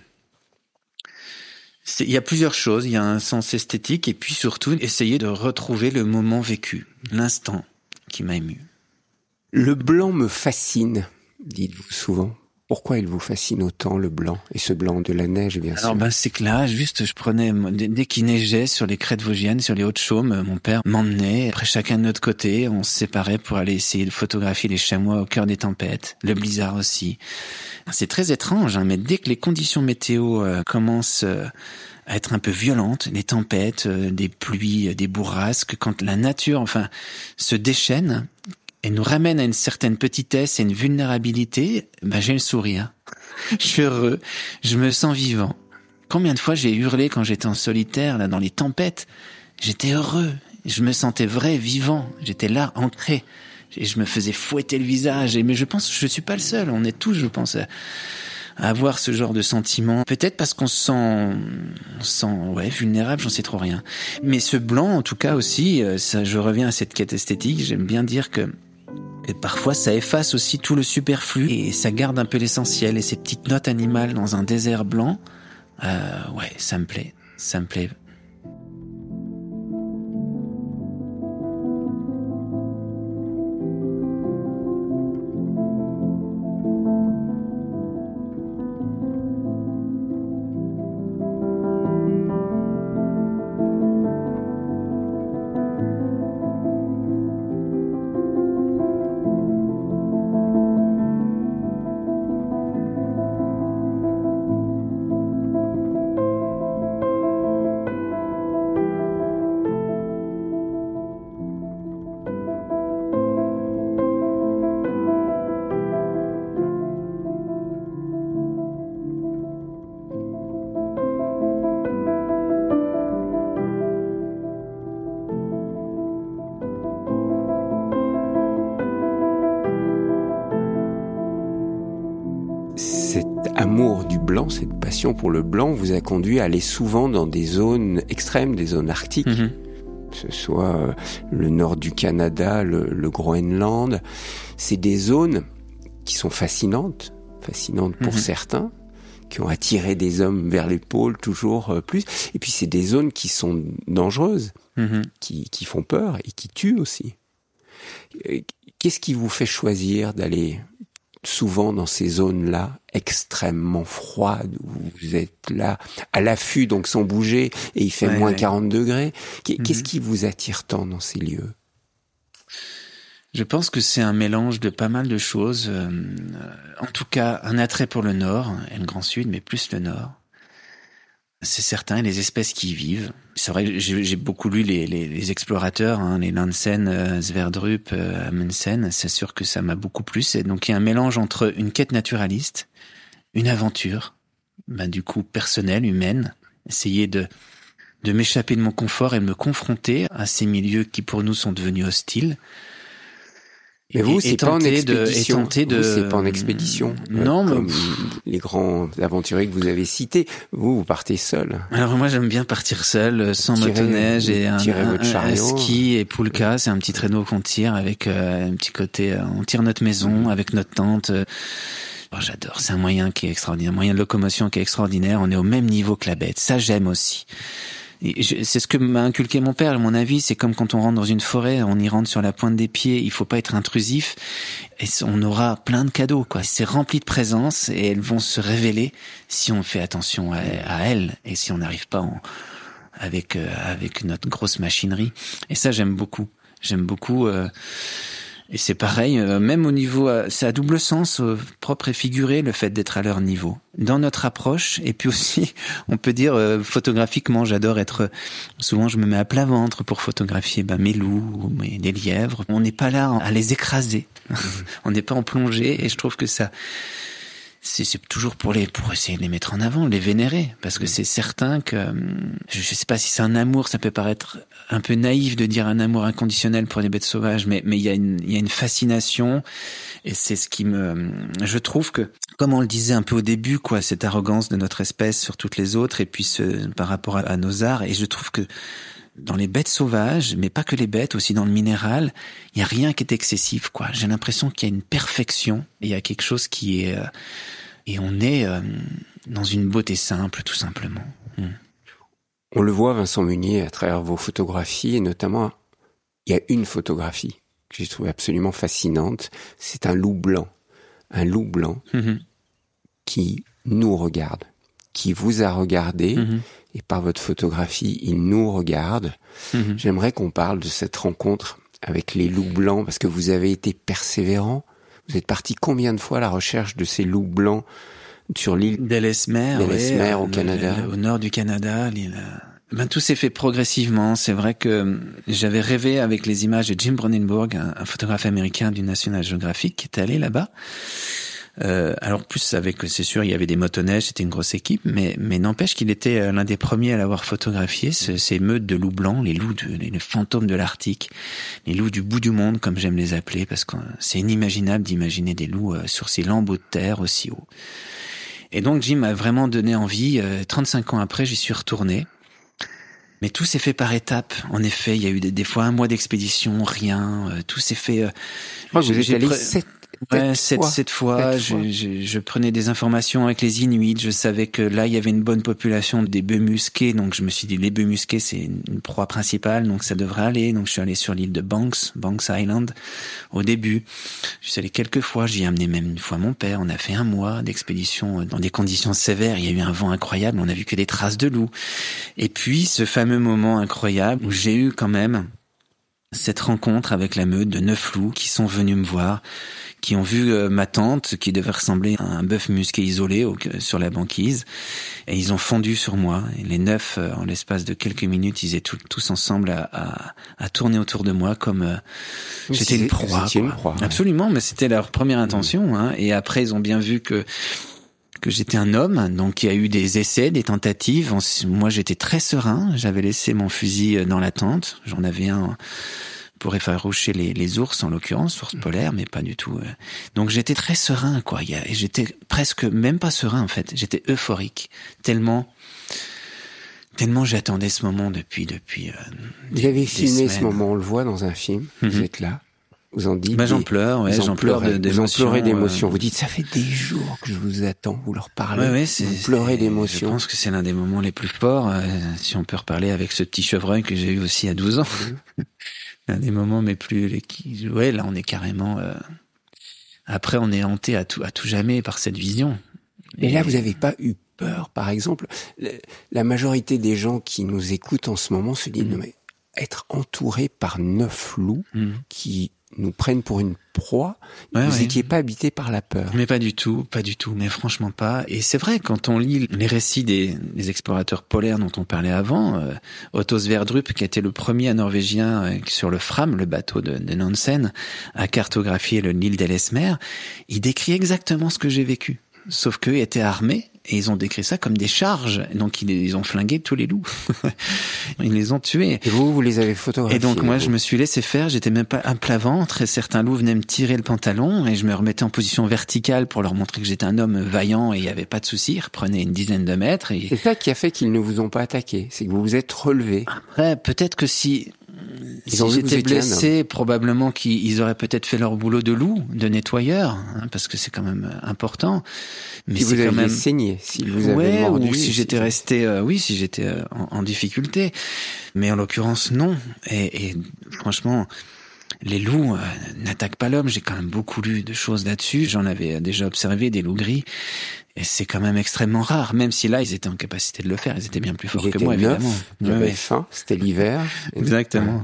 il y a plusieurs choses. Il y a un sens esthétique et puis surtout essayer de retrouver le moment vécu, l'instant qui m'a ému. Le blanc me fascine, dites-vous souvent. Pourquoi il vous fascine autant, le blanc? Et ce blanc de la neige, bien sûr. Alors, c'est que là, juste, je prenais, dès qu'il neigeait sur les crêtes vosgiennes, sur les Hauts-de-Chaume, mon père m'emmenait. Après, chacun de notre côté, on se séparait pour aller essayer de photographier les chamois au cœur des tempêtes. Le blizzard aussi. C'est très étrange, hein, mais dès que les conditions météo commencent à être un peu violentes, les tempêtes, des pluies, des bourrasques, quand la nature, se déchaîne et nous ramène à une certaine petitesse et une vulnérabilité, j'ai le sourire. Je suis heureux, je me sens vivant. Combien de fois j'ai hurlé quand j'étais en solitaire, là, dans les tempêtes? J'étais heureux, je me sentais vrai, vivant, j'étais là, ancré. Et je me faisais fouetter le visage. Mais je pense que je suis pas le seul. On est tous, je pense, à avoir ce genre de sentiment. Peut-être parce qu'on se sent vulnérable, j'en sais trop rien. Mais ce blanc, en tout cas aussi, ça, je reviens à cette quête esthétique, j'aime bien dire que parfois ça efface aussi tout le superflu et ça garde un peu l'essentiel. Et ces petites notes animales dans un désert blanc, ça me plaît. Cet amour du blanc, cette passion pour le blanc vous a conduit à aller souvent dans des zones extrêmes, des zones arctiques, que ce soit le nord du Canada, le Groenland. C'est des zones qui sont fascinantes pour certains, qui ont attiré des hommes vers les pôles toujours plus. Et puis c'est des zones qui sont dangereuses, qui font peur et qui tuent aussi. Qu'est-ce qui vous fait choisir d'aller souvent dans ces zones-là extrêmement froides, où vous êtes là à l'affût, donc sans bouger, et il fait moins 40 degrés. Qu'est-ce qui vous attire tant dans ces lieux? Je pense que c'est un mélange de pas mal de choses. En tout cas, un attrait pour le Nord et le Grand Sud, mais plus le Nord. C'est certain, et les espèces qui y vivent. C'est vrai que j'ai beaucoup lu les explorateurs, les Nansen, Sverdrup, Amundsen. C'est sûr que ça m'a beaucoup plu. Et donc il y a un mélange entre une quête naturaliste, une aventure, du coup personnelle, humaine, essayer de m'échapper de mon confort et de me confronter à ces milieux qui pour nous sont devenus hostiles. Mais vous, c'est pas en expédition. C'est pas en expédition. Non, comme les grands aventuriers que vous avez cités. Vous partez seul. Alors moi, j'aime bien partir seul, sans motoneige et un ski et poulka. C'est un petit traîneau qu'on tire avec un petit côté. On tire notre maison avec notre tente. J'adore. C'est un moyen qui est extraordinaire, un moyen de locomotion qui est extraordinaire. On est au même niveau que la bête. Ça, j'aime aussi. C'est ce que m'a inculqué mon père. À mon avis, c'est comme quand on rentre dans une forêt, on y rentre sur la pointe des pieds. Il faut pas être intrusif et on aura plein de cadeaux, quoi. C'est rempli de présences et elles vont se révéler si on fait attention à elles et si on n'arrive pas avec notre grosse machinerie. Et ça, j'aime beaucoup. Et c'est pareil, même au niveau, c'est à double sens, propre et figuré, le fait d'être à leur niveau. Dans notre approche, et puis aussi, on peut dire, photographiquement, j'adore souvent je me mets à plat ventre pour photographier, mes loups, ou des lièvres. On n'est pas là à les écraser. On n'est pas en plongée, et je trouve que ça, c'est toujours pour essayer de les mettre en avant, les vénérer, parce que c'est certain que je sais pas si c'est un amour, ça peut paraître un peu naïf de dire un amour inconditionnel pour les bêtes sauvages, mais il y a une fascination, et c'est ce qui je trouve que, comme on le disait un peu au début, quoi, cette arrogance de notre espèce sur toutes les autres, et puis par rapport à nos arts, et je trouve que dans les bêtes sauvages, mais pas que les bêtes, aussi dans le minéral, il y a rien qui est excessif, quoi. J'ai l'impression qu'il y a une perfection, il y a quelque chose qui est et on est dans une beauté simple, tout simplement. On le voit, Vincent Munier, à travers vos photographies, et notamment, il y a une photographie que j'ai trouvée absolument fascinante. C'est un loup blanc. Un loup blanc qui nous regarde, qui vous a regardé, et par votre photographie, il nous regarde. J'aimerais qu'on parle de cette rencontre avec les loups blancs, parce que vous avez été persévérant. Vous êtes parti combien de fois à la recherche de ces loups blancs sur l'île d'Ellesmere, au Canada, au nord du Canada, tout s'est fait progressivement. C'est vrai que j'avais rêvé avec les images de Jim Brunenburg, un photographe américain du National Geographic, qui est allé là-bas. Alors plus c'est sûr, il y avait des motoneiges, c'était une grosse équipe, mais n'empêche qu'il était l'un des premiers à l'avoir photographié, ces meutes de loups blancs, les fantômes de l'Arctique, les loups du bout du monde, comme j'aime les appeler, parce que c'est inimaginable d'imaginer des loups sur ces lambeaux de terre aussi haut. Et donc Jim m'a vraiment donné envie. 35 ans après, j'y suis retourné. Mais tout s'est fait par étapes. En effet, il y a eu des fois un mois d'expédition, rien. Tout s'est fait. Vous êtes allé sept fois. Je prenais des informations avec les Inuits. Je savais que là, il y avait une bonne population des bœufs musqués. Donc, je me suis dit, les bœufs musqués, c'est une proie principale. Donc, ça devrait aller. Donc, je suis allé sur l'île de Banks Island, au début. Je suis allé quelques fois. J'y ai amené même une fois mon père. On a fait un mois d'expédition dans des conditions sévères. Il y a eu un vent incroyable. On a vu que des traces de loups. Et puis, ce fameux moment incroyable où j'ai eu quand même cette rencontre avec la meute de 9 loups qui sont venus me voir, qui ont vu ma tente, qui devait ressembler à un bœuf musqué isolé sur la banquise, et ils ont fondu sur moi. Et les 9, en l'espace de quelques minutes, ils étaient tous ensemble à tourner autour de moi comme j'étais une proie. Une proie. Absolument, mais c'était leur première intention. Hein. Et après, ils ont bien vu que j'étais un homme, donc il y a eu des essais, des tentatives. Moi, j'étais très serein. J'avais laissé mon fusil dans la tente. J'en avais un pour effaroucher les ours, en l'occurrence, ours polaires, mais pas du tout. Donc j'étais très serein, quoi. Et j'étais presque même pas serein, en fait. J'étais euphorique, tellement j'attendais ce moment depuis. Vous avez filmé ce moment, on le voit dans un film. Vous êtes là. Vous en dites. J'en pleure, ouais, j'en pleure d'émotion. Vous en pleurez d'émotion. Vous dites, ça fait des jours que je vous attends. Vous leur parlez. Ouais, vous pleurez d'émotion. Je pense que c'est l'un des moments les plus forts. Si on peut reparler avec ce petit chevreuil que j'ai eu aussi à 12 ans. L'un des moments ouais, là, on est carrément, après, on est hanté à tout jamais par cette vision. Et là, vous n'avez pas eu peur, par exemple? La majorité des gens qui nous écoutent en ce moment se disent, non, mais être entouré par 9 loups qui nous prennent pour une proie, vous n'étiez pas habité par la peur. Mais pas du tout, mais franchement pas. Et c'est vrai, quand on lit les récits des explorateurs polaires dont on parlait avant, Otto Sverdrup, qui était le premier Norvégien sur le Fram, le bateau de Nansen, à cartographier l'île d'Ellesmer, il décrit exactement ce que j'ai vécu. Sauf qu'eux étaient armés, et ils ont décrit ça comme des charges. Donc ils ont flingué tous les loups. Ils les ont tués. Et vous les avez photographiés. Et donc moi, je me suis laissé faire. J'étais même pas un plat ventre. Et certains loups venaient me tirer le pantalon. Et je me remettais en position verticale pour leur montrer que j'étais un homme vaillant et il n'y avait pas de souci. Ils reprenaient une dizaine de mètres. Et... c'est ça qui a fait qu'ils ne vous ont pas attaqué. C'est que vous vous êtes relevé. Après, peut-être que si j'étais blessé, probablement qu'ils auraient peut-être fait leur boulot de loup, de nettoyeur, hein, parce que c'est quand même important. Mais si vous aviez quand même saigné, si vous avez mordu, ou si j'étais resté, si j'étais en difficulté. Mais en l'occurrence, non. Et franchement, les loups n'attaquent pas l'homme. J'ai quand même beaucoup lu de choses là-dessus. J'en avais déjà observé des loups gris. Et c'est quand même extrêmement rare, même si là, ils étaient en capacité de le faire. Ils étaient bien plus forts que moi, évidemment. Il y avait faim, c'était l'hiver. Exactement.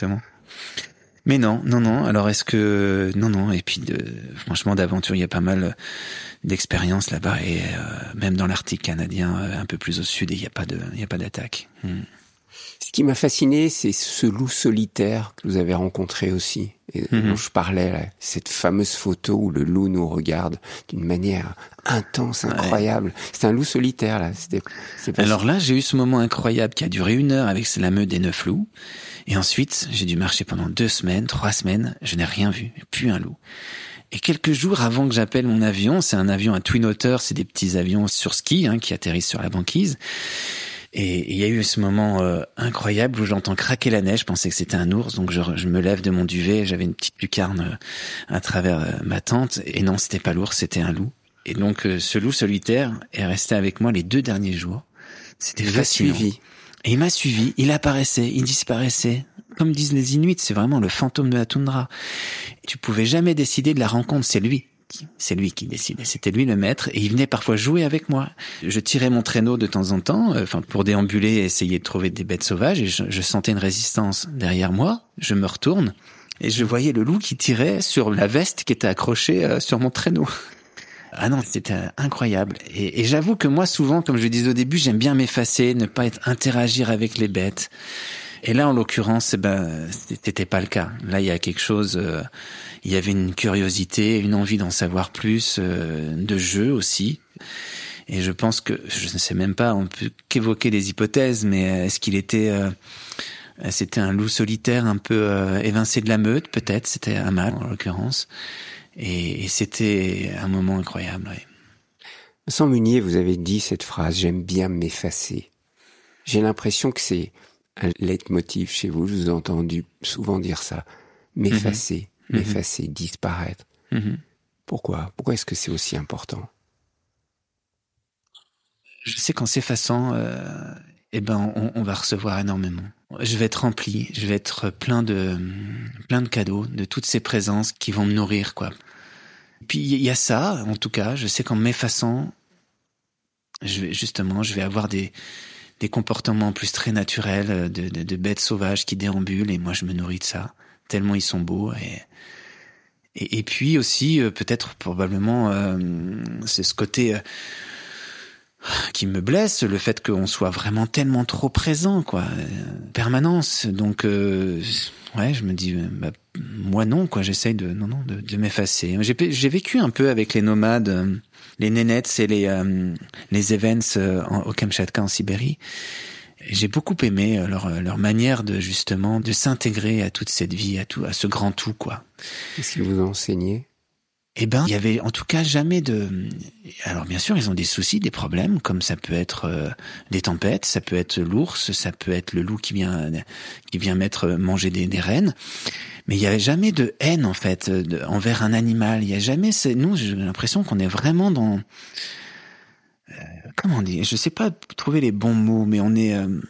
Mais non. Alors, est-ce que... Non. Et puis, franchement, d'aventure, il y a pas mal d'expériences là-bas. Et même dans l'Arctique canadien, un peu plus au sud, il n'y a pas d'attaque. Ce qui m'a fasciné, c'est ce loup solitaire que vous avez rencontré aussi, et dont je parlais, là, cette fameuse photo où le loup nous regarde d'une manière intense, incroyable. C'est un loup solitaire, là. Alors là, j'ai eu ce moment incroyable qui a duré 1 heure avec la meute des 9 loups. Et ensuite, j'ai dû marcher pendant 2 semaines, 3 semaines. Je n'ai rien vu, plus un loup. Et quelques jours avant que j'appelle mon avion, c'est un avion à Twin Otter, c'est des petits avions sur ski, qui atterrissent sur la banquise. Et il y a eu ce moment incroyable où j'entends craquer la neige. Je pensais que c'était un ours, donc je me lève de mon duvet. J'avais une petite lucarne à travers ma tente. Et non, c'était pas l'ours, c'était un loup. Et donc ce loup solitaire est resté avec moi les 2 derniers jours. C'était fascinant. Suivi. Et il m'a suivi. Il apparaissait, il disparaissait. Comme disent les Inuits, c'est vraiment le fantôme de la toundra. Tu pouvais jamais décider de la rencontre, c'est lui qui décidait. C'était lui le maître et il venait parfois jouer avec moi. Je tirais mon traîneau de temps en temps, pour déambuler et essayer de trouver des bêtes sauvages et je sentais une résistance derrière moi. Je me retourne et je voyais le loup qui tirait sur la veste qui était accrochée sur mon traîneau. Ah non, c'était incroyable. Et j'avoue que moi, souvent, comme je le disais au début, j'aime bien m'effacer, ne pas interagir avec les bêtes. Et là, en l'occurrence, c'était pas le cas. Là, il y a quelque chose, il y avait une curiosité, une envie d'en savoir plus, de jeu aussi. Et je pense que, je ne sais même pas, on peut qu'évoquer des hypothèses, mais est-ce qu'il était, c'était un loup solitaire un peu évincé de la meute, peut-être, c'était un mâle en l'occurrence. Et c'était un moment incroyable, oui. Vincent Munier, vous avez dit cette phrase « J'aime bien m'effacer ». J'ai l'impression que c'est un leitmotiv chez vous. Je vous ai entendu souvent dire ça. M'effacer, m'effacer, disparaître. Pourquoi est-ce que c'est aussi important? Je sais qu'en s'effaçant, on va recevoir énormément. Je vais être rempli, je vais être plein de cadeaux, de toutes ces présences qui vont me nourrir, quoi. Puis il y a ça, en tout cas, je sais qu'en m'effaçant, je vais avoir des comportements plus très naturels, de bêtes sauvages qui déambulent, et moi je me nourris de ça, tellement ils sont beaux. Et puis aussi, peut-être probablement, c'est ce côté qui me blesse, le fait qu'on soit vraiment tellement trop présent, quoi, permanence. Donc, je me dis, moi non, quoi, j'essaye de m'effacer. J'ai vécu un peu avec les nomades, les nénettes et les events au Kamchatka, en Sibérie. Et j'ai beaucoup aimé leur manière de s'intégrer à toute cette vie, à ce grand tout, quoi. Qu'est-ce qu'ils vous ont enseigné? Il y avait en tout cas jamais de... Alors bien sûr, ils ont des soucis, des problèmes, comme ça peut être des tempêtes, ça peut être l'ours, ça peut être le loup qui vient manger des rennes. Mais il y avait jamais de haine, en fait, envers un animal. Il y a jamais... Nous, j'ai l'impression qu'on est vraiment dans... comment dire? Je sais pas trouver les bons mots, mais on est...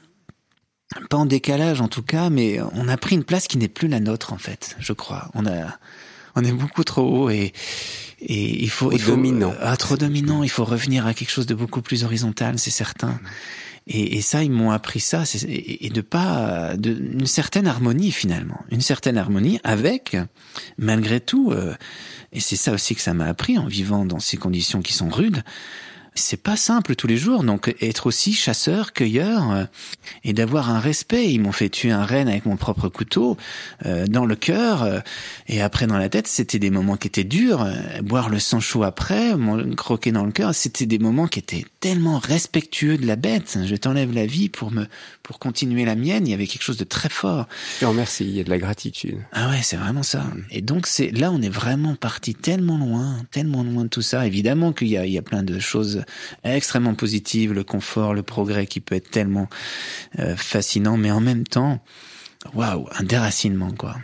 pas en décalage, en tout cas, mais on a pris une place qui n'est plus la nôtre, en fait, je crois. On est beaucoup trop haut et il faut dominant. Trop dominant. Il faut revenir à quelque chose de beaucoup plus horizontal, c'est certain. Et ça, ils m'ont appris ça, et une certaine harmonie finalement, une certaine harmonie avec, malgré tout, et c'est ça aussi que ça m'a appris en vivant dans ces conditions qui sont rudes. C'est pas simple tous les jours, donc être aussi chasseur, cueilleur, et d'avoir un respect. Ils m'ont fait tuer un renne avec mon propre couteau, dans le cœur, et après dans la tête. C'était des moments qui étaient durs. Boire le sang chaud après, croquer dans le cœur, c'était des moments qui étaient tellement respectueux de la bête. Je t'enlève la vie pour continuer la mienne. Il y avait quelque chose de très fort. Je te remercie, il y a de la gratitude. Ah ouais, c'est vraiment ça. Et donc là, on est vraiment parti tellement loin de tout ça. Évidemment qu'il y a plein de choses extrêmement positives, le confort, le progrès qui peut être tellement fascinant, mais en même temps, waouh, un déracinement, quoi.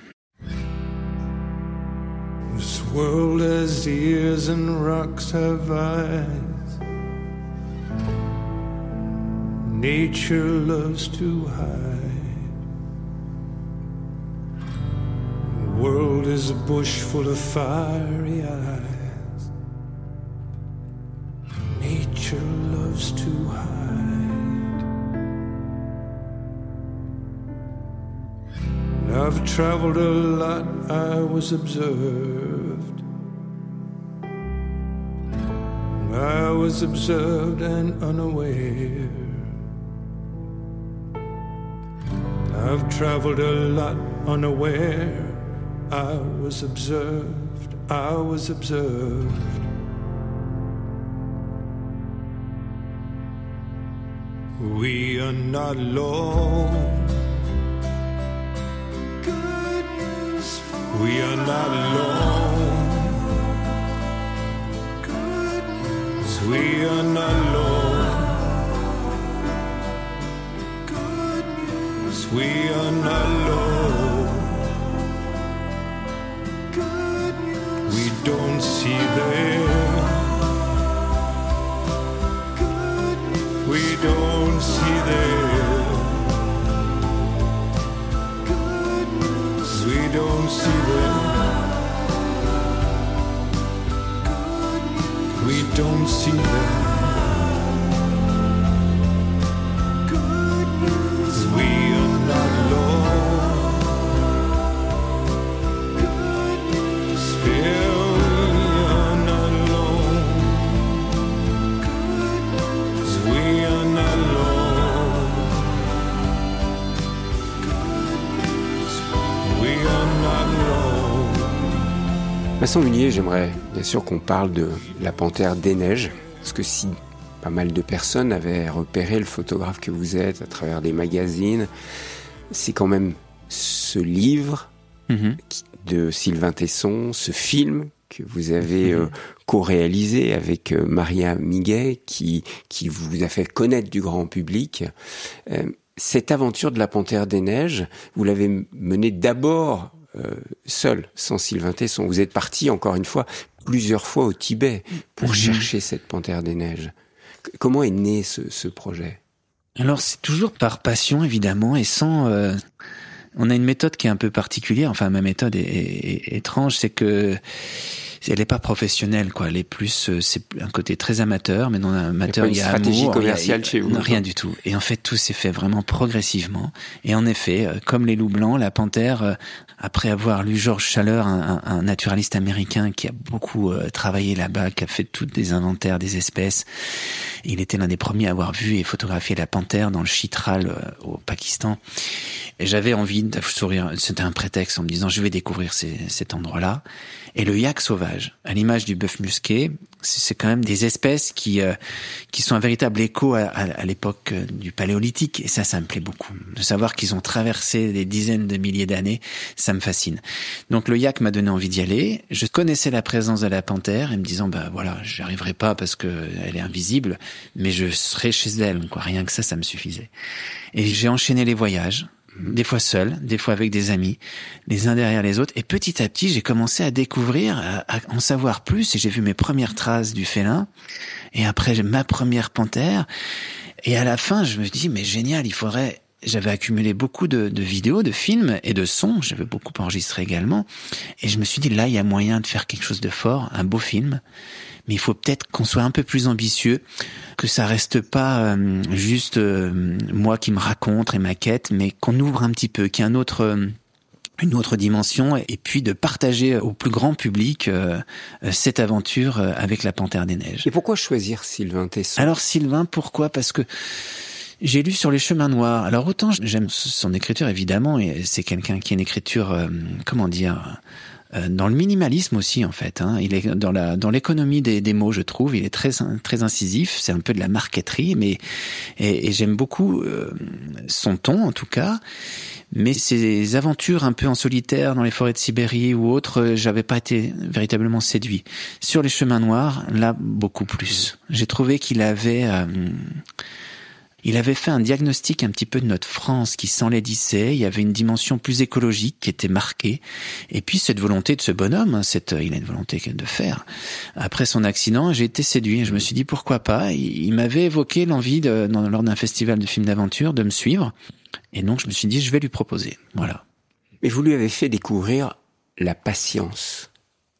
This world has ears and rocks have eyes. Nature loves to hide. The world is a bush full of fiery eyes. Nature loves to hide. I've traveled a lot, I was observed. I was observed and unaware. I've traveled a lot unaware. I was observed, I was observed. We are not alone. Good news. We are not alone. Good news. We are not alone. Good news. We are not alone. Good news. We don't see them. We don't see them. We don't see them. We don't see them. We are not alone. Still we are not alone. We are not alone. We are not alone. Vincent Munier, j'aimerais bien sûr qu'on parle de la panthère des neiges, parce que si pas mal de personnes avaient repéré le photographe que vous êtes à travers des magazines, c'est quand même ce livre de Sylvain Tesson, ce film que vous avez co-réalisé avec Maria Miguet, qui vous a fait connaître du grand public. Cette aventure de la Panthère des Neiges, vous l'avez menée d'abord seul, sans Sylvain Tesson. Vous êtes parti, encore une fois, plusieurs fois au Tibet pour chercher cette Panthère des Neiges. Comment est né ce projet ? Alors, c'est toujours par passion, évidemment, et sans... on a une méthode qui est un peu particulière. Enfin, ma méthode est étrange, c'est que elle n'est pas professionnelle, quoi. Elle est plus, c'est un côté très amateur, mais dans l'amateur, il y a amour. Stratégie commerciale chez vous. Non, rien du tout. Et en fait, tout s'est fait vraiment progressivement. Et en effet, comme les loups blancs, la panthère, après avoir lu Georges Chaleur, un naturaliste américain qui a beaucoup travaillé là-bas, qui a fait tous des inventaires des espèces, il était l'un des premiers à avoir vu et photographié la panthère dans le Chitral au Pakistan. Et j'avais envie de sourire. C'était un prétexte en me disant, je vais découvrir cet endroit-là. Et le yak sauvage, à l'image du bœuf musqué, c'est quand même des espèces qui sont un véritable écho à l'époque du paléolithique. Et ça me plaît beaucoup. De savoir qu'ils ont traversé des dizaines de milliers d'années, ça me fascine. Donc le yak m'a donné envie d'y aller. Je connaissais la présence de la panthère et me disant, voilà, j'y arriverai pas parce que elle est invisible, mais je serai chez elle, quoi. Rien que ça me suffisait. Et j'ai enchaîné les voyages. Des fois seul, des fois avec des amis, les uns derrière les autres. Et petit à petit, j'ai commencé à découvrir, à en savoir plus. Et j'ai vu mes premières traces du félin. Et après, j'ai ma première panthère. Et à la fin, je me dis, mais génial, j'avais accumulé beaucoup de vidéos, de films et de sons. J'avais beaucoup enregistré également. Et je me suis dit, là, il y a moyen de faire quelque chose de fort, un beau film. Mais il faut peut-être qu'on soit un peu plus ambitieux, que ça reste pas juste moi qui me raconte et ma quête, mais qu'on ouvre un petit peu, qu'il y ait une autre dimension, et puis de partager au plus grand public cette aventure avec la Panthère des Neiges. Et pourquoi choisir Sylvain Tesson ? Alors Sylvain, pourquoi ? Parce que j'ai lu sur les chemins noirs. Alors autant j'aime son écriture évidemment, et c'est quelqu'un qui a une écriture, dans le minimalisme aussi en fait, hein. Il est dans l'économie des mots, je trouve. Il est très incisif. C'est un peu de la marqueterie, mais et j'aime beaucoup son ton en tout cas. Mais ses aventures un peu en solitaire dans les forêts de Sibérie ou autres, j'avais pas été véritablement séduit. Sur les chemins noirs, là beaucoup plus. J'ai trouvé qu'il avait fait un diagnostic un petit peu de notre France qui s'enlaidissait. Il y avait une dimension plus écologique qui était marquée. Et puis cette volonté de ce bonhomme, il a une volonté de faire. Après son accident, j'ai été séduit. Je me suis dit pourquoi pas. Il m'avait évoqué l'envie lors d'un festival de films d'aventure de me suivre. Et donc je me suis dit je vais lui proposer. Voilà. Mais vous lui avez fait découvrir la patience.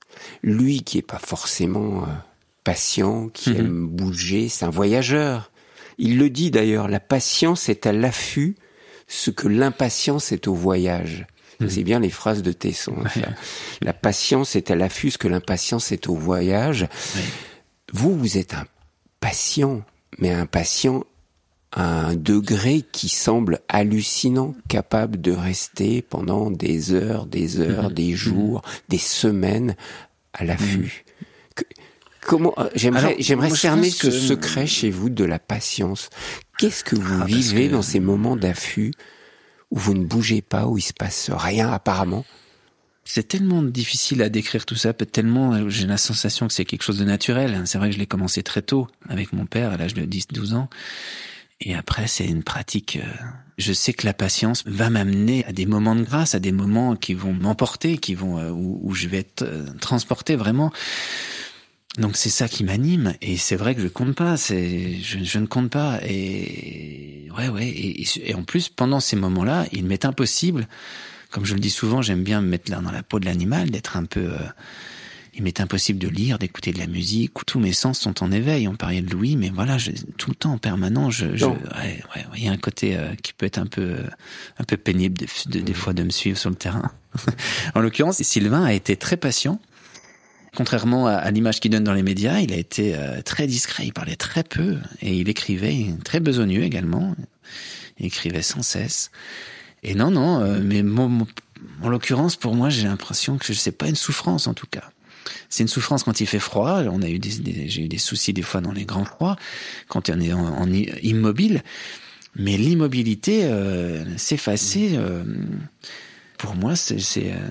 Lui qui est pas forcément patient, qui aime bouger, c'est un voyageur. Il le dit d'ailleurs, la patience est à l'affût, ce que l'impatience est au voyage. C'est bien les phrases de Tesson. Ouais. La patience est à l'affût, ce que l'impatience est au voyage. Ouais. Vous êtes un patient, mais un patient à un degré qui semble hallucinant, capable de rester pendant des heures, des jours, des semaines à l'affût. Comment j'aimerais cerner ce secret chez vous de la patience. Qu'est-ce que vous vivez dans ces moments d'affût où vous ne bougez pas, où il se passe rien apparemment ? C'est tellement difficile à décrire tout ça, tellement j'ai la sensation que c'est quelque chose de naturel. C'est vrai que je l'ai commencé très tôt avec mon père à l'âge de 10-12 ans. Et après, c'est une pratique. Je sais que la patience va m'amener à des moments de grâce, à des moments qui vont m'emporter, où je vais être transporté vraiment. Donc c'est ça qui m'anime, et c'est vrai que je compte pas, je ne compte pas, et et en plus pendant ces moments-là, il m'est impossible, comme je le dis souvent, j'aime bien me mettre là dans la peau de l'animal, d'être un peu, il m'est impossible de lire, d'écouter de la musique, tous mes sens sont en éveil. On parlait de Louis, mais voilà, tout le temps en permanent, il y a un côté qui peut être un peu pénible des fois de me suivre sur le terrain. En l'occurrence, Sylvain a été très patient. Contrairement à l'image qu'il donne dans les médias, il a été très discret, il parlait très peu et il écrivait, très besogneux également, il écrivait sans cesse. Et mais en l'occurrence, pour moi, j'ai l'impression que c'est pas une souffrance en tout cas. C'est une souffrance quand il fait froid. J'ai eu des soucis des fois dans les grands froids, quand on est en immobile. Mais l'immobilité, s'effacer, pour moi, c'est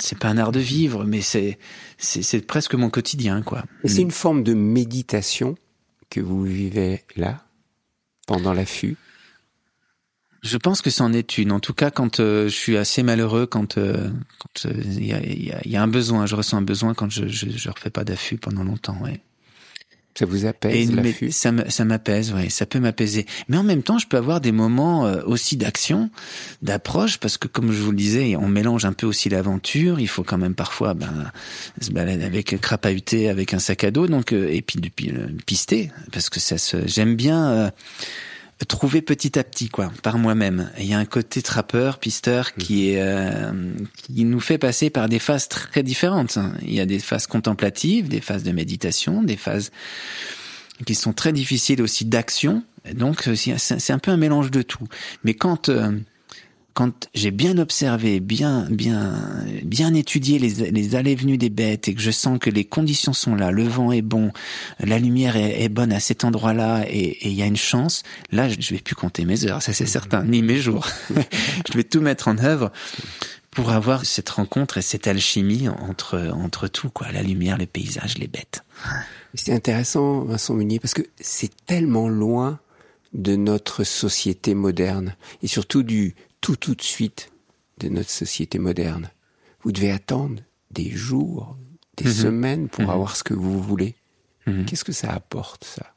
c'est pas un art de vivre, mais c'est presque mon quotidien, quoi. Et c'est une forme de méditation que vous vivez là, pendant l'affût? Je pense que c'en est une. En tout cas, quand je suis assez malheureux, quand il y a un besoin, je ressens un besoin quand je refais pas d'affût pendant longtemps, ouais. Ça vous apaise, l'affût? Ça m'apaise, ouais, ça peut m'apaiser. Mais en même temps, je peux avoir des moments aussi d'action, d'approche, parce que comme je vous le disais, on mélange un peu aussi l'aventure. Il faut quand même parfois se balader avec crapahuter, avec un sac à dos, donc et puis pister, parce que j'aime bien trouver petit à petit, quoi, par moi-même. Il y a un côté trappeur, pisteur qui nous fait passer par des phases très différentes. Il y a des phases contemplatives, des phases de méditation, des phases qui sont très difficiles aussi d'action. Donc c'est un peu un mélange de tout. Mais quand j'ai bien observé, bien étudié les allées et venues des bêtes et que je sens que les conditions sont là, le vent est bon, la lumière est bonne à cet endroit-là et il y a une chance, là je vais plus compter mes heures, ça c'est certain, ni mes jours. Je vais tout mettre en œuvre pour avoir cette rencontre et cette alchimie entre tout, quoi, la lumière, le paysage, les bêtes. C'est intéressant, Vincent Munier, parce que c'est tellement loin de notre société moderne et surtout du tout de suite de notre société moderne. Vous devez attendre des jours, des semaines pour avoir ce que vous voulez. Qu'est-ce que ça apporte, ça?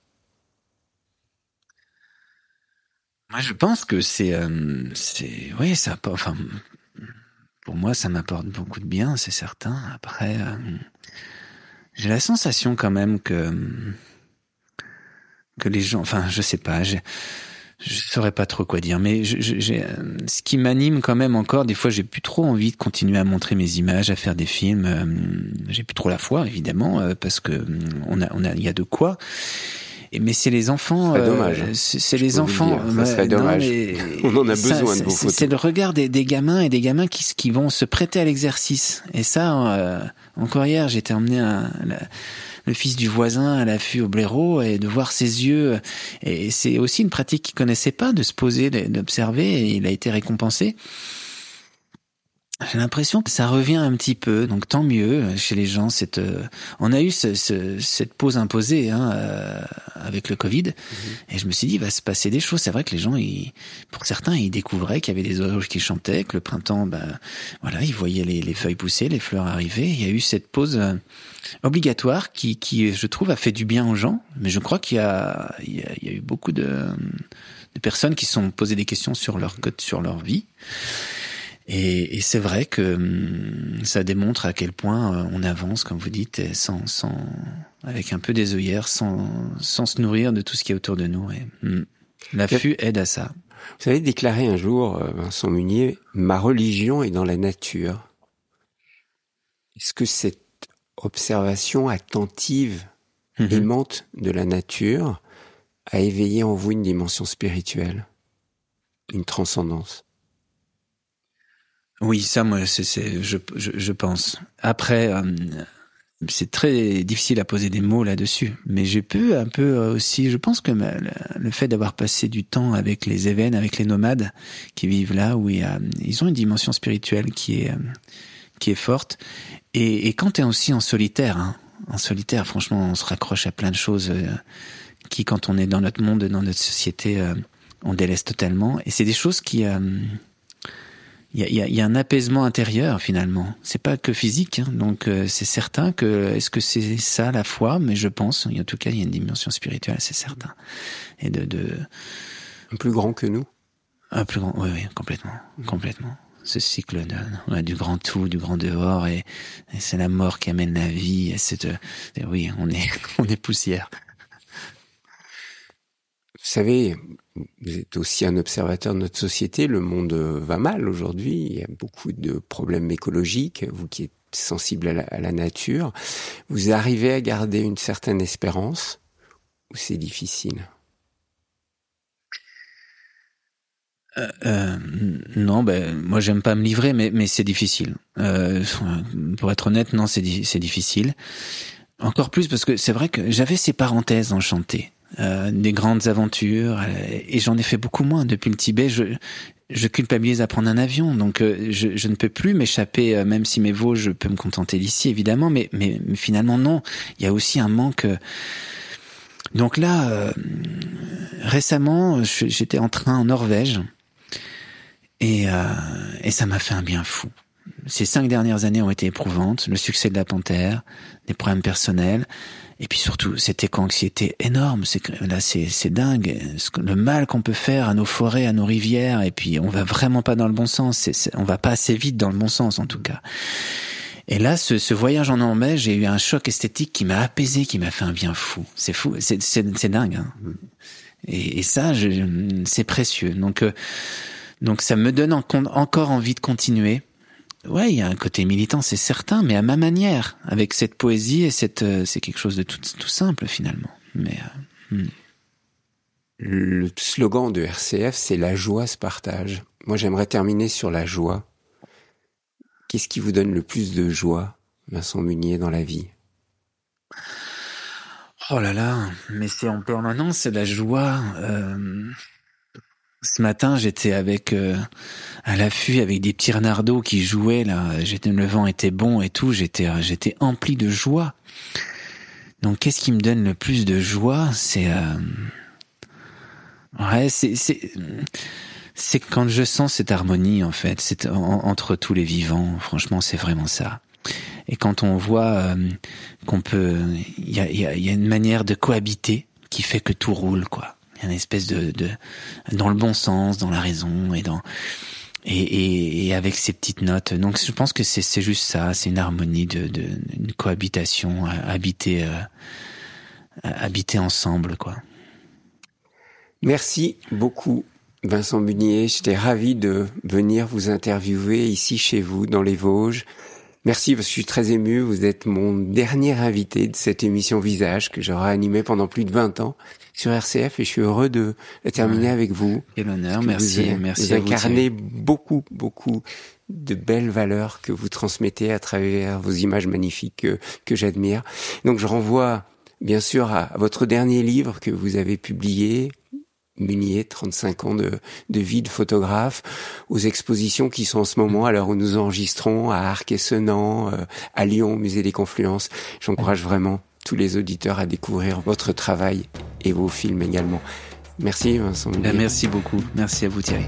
Moi, je pense que oui, ça apporte, enfin, pour moi, ça m'apporte beaucoup de bien, c'est certain. Après, j'ai la sensation quand même que les gens, enfin, je sais pas, je saurais pas trop quoi dire, mais ce qui m'anime quand même encore, des fois j'ai plus trop envie de continuer à montrer mes images, à faire des films, j'ai plus trop la foi évidemment, parce que il y a de quoi. Mais c'est les enfants, dommage. C'est les enfants. Ça serait dommage. On en a besoin de vos photos. C'est le regard des gamins et des gamins qui vont se prêter à l'exercice. Et ça, encore hier, j'étais emmené le fils du voisin à l'affût au blaireau et de voir ses yeux. Et c'est aussi une pratique qu'il connaissait pas, de se poser, d'observer, et il a été récompensé. J'ai l'impression que ça revient un petit peu, donc tant mieux chez les gens. On a eu cette pause imposée avec le Covid, et je me suis dit, il va se passer des choses. C'est vrai que les gens, pour certains, ils découvraient qu'il y avait des oiseaux qui chantaient, que le printemps, voilà, ils voyaient les feuilles pousser, les fleurs arriver. Il y a eu cette pause obligatoire qui, je trouve, a fait du bien aux gens. Mais je crois qu'il y a eu beaucoup de personnes qui se sont posées des questions sur leur vie. Et c'est vrai que ça démontre à quel point on avance, comme vous dites, avec un peu des œillères, sans se nourrir de tout ce qui est autour de nous. Et l'affût aide à ça. Vous avez déclaré un jour, Vincent Munier, « Ma religion est dans la nature ». Est-ce que cette observation attentive, aimante de la nature, a éveillé en vous une dimension spirituelle, une transcendance? Oui, ça, moi, je pense. Après, c'est très difficile à poser des mots là-dessus, mais j'ai pu un peu aussi, je pense que le fait d'avoir passé du temps avec les évènes, avec les nomades qui vivent là, où ils ont une dimension spirituelle qui est forte. Et quand t'es aussi en solitaire, franchement, on se raccroche à plein de choses qui, quand on est dans notre monde, dans notre société, on délaisse totalement. Et c'est des choses qui... Il y a un apaisement intérieur finalement. C'est pas que physique, donc c'est certain que est-ce que c'est ça la foi? Mais je pense, en tout cas, il y a une dimension spirituelle, c'est certain. Et un plus grand que nous. Un plus grand, oui, complètement. Ce cycle du grand tout, du grand dehors, et c'est la mort qui amène la vie. Et oui, on est poussière. Vous savez, vous êtes aussi un observateur de notre société. Le monde va mal aujourd'hui. Il y a beaucoup de problèmes écologiques. Vous qui êtes sensible à la nature, vous arrivez à garder une certaine espérance ou c'est difficile? Non, moi j'aime pas me livrer, mais c'est difficile. Pour être honnête, non, c'est difficile. Encore plus parce que c'est vrai que j'avais ces parenthèses enchantées. Des grandes aventures, et j'en ai fait beaucoup moins depuis le Tibet. je culpabilise à prendre un avion, donc je ne peux plus m'échapper, même si mes Vosges, je peux me contenter d'ici évidemment, mais finalement non, il y a aussi un manque. Donc là, récemment, j'étais en train en Norvège et ça m'a fait un bien fou. Ces 5 dernières années ont été éprouvantes, le succès de la Panthère, des problèmes personnels, et puis surtout cette éco-anxiété énorme. C'est dingue, le mal qu'on peut faire à nos forêts, à nos rivières, et puis on va vraiment pas dans le bon sens. On va pas assez vite dans le bon sens en tout cas. Et là, ce voyage en Norvège, j'ai eu un choc esthétique qui m'a apaisé, qui m'a fait un bien fou. C'est fou, c'est dingue. Hein. Et ça, c'est précieux. Donc ça me donne encore envie de continuer. Ouais, il y a un côté militant, c'est certain, mais à ma manière, avec cette poésie et c'est quelque chose de tout simple finalement. Mais Le slogan de RCF, c'est la joie se partage. Moi, j'aimerais terminer sur la joie. Qu'est-ce qui vous donne le plus de joie, Vincent Munier, dans la vie? Oh là là, mais c'est en permanence la joie. Ce matin, j'étais à l'affût avec des petits renardeaux qui jouaient là. Le vent était bon et tout. J'étais empli de joie. Donc, qu'est-ce qui me donne le plus de joie? C'est quand je sens cette harmonie en fait. C'est entre tous les vivants. Franchement, c'est vraiment ça. Et quand on voit qu'on peut, il y a une manière de cohabiter qui fait que tout roule quoi. Il y a une espèce de dans le bon sens, dans la raison et avec ces petites notes. Donc je pense que c'est juste ça, c'est une harmonie une cohabitation, habiter ensemble quoi. Merci beaucoup Vincent Munier, j'étais ravi de venir vous interviewer ici chez vous dans les Vosges. Merci parce que je suis très ému, vous êtes mon dernier invité de cette émission Visage que j'aurai animée pendant plus de 20 ans sur RCF et je suis heureux de la terminer avec vous. Quel honneur, merci. Vous incarnez beaucoup de belles valeurs que vous transmettez à travers vos images magnifiques que j'admire. Donc je renvoie bien sûr à votre dernier livre que vous avez publié, Munier, 35 ans de vie de photographe, aux expositions qui sont en ce moment, à l'heure où nous enregistrons, à Arc-et-Senans, à Lyon, au Musée des Confluences. J'encourage vraiment tous les auditeurs à découvrir votre travail et vos films également. Merci Vincent Munier. Merci beaucoup. Merci à vous Thierry.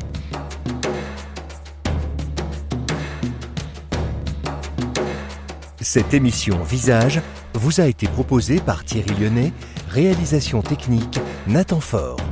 Cette émission Visage vous a été proposée par Thierry Lyonnais, réalisation technique Nathan Faure.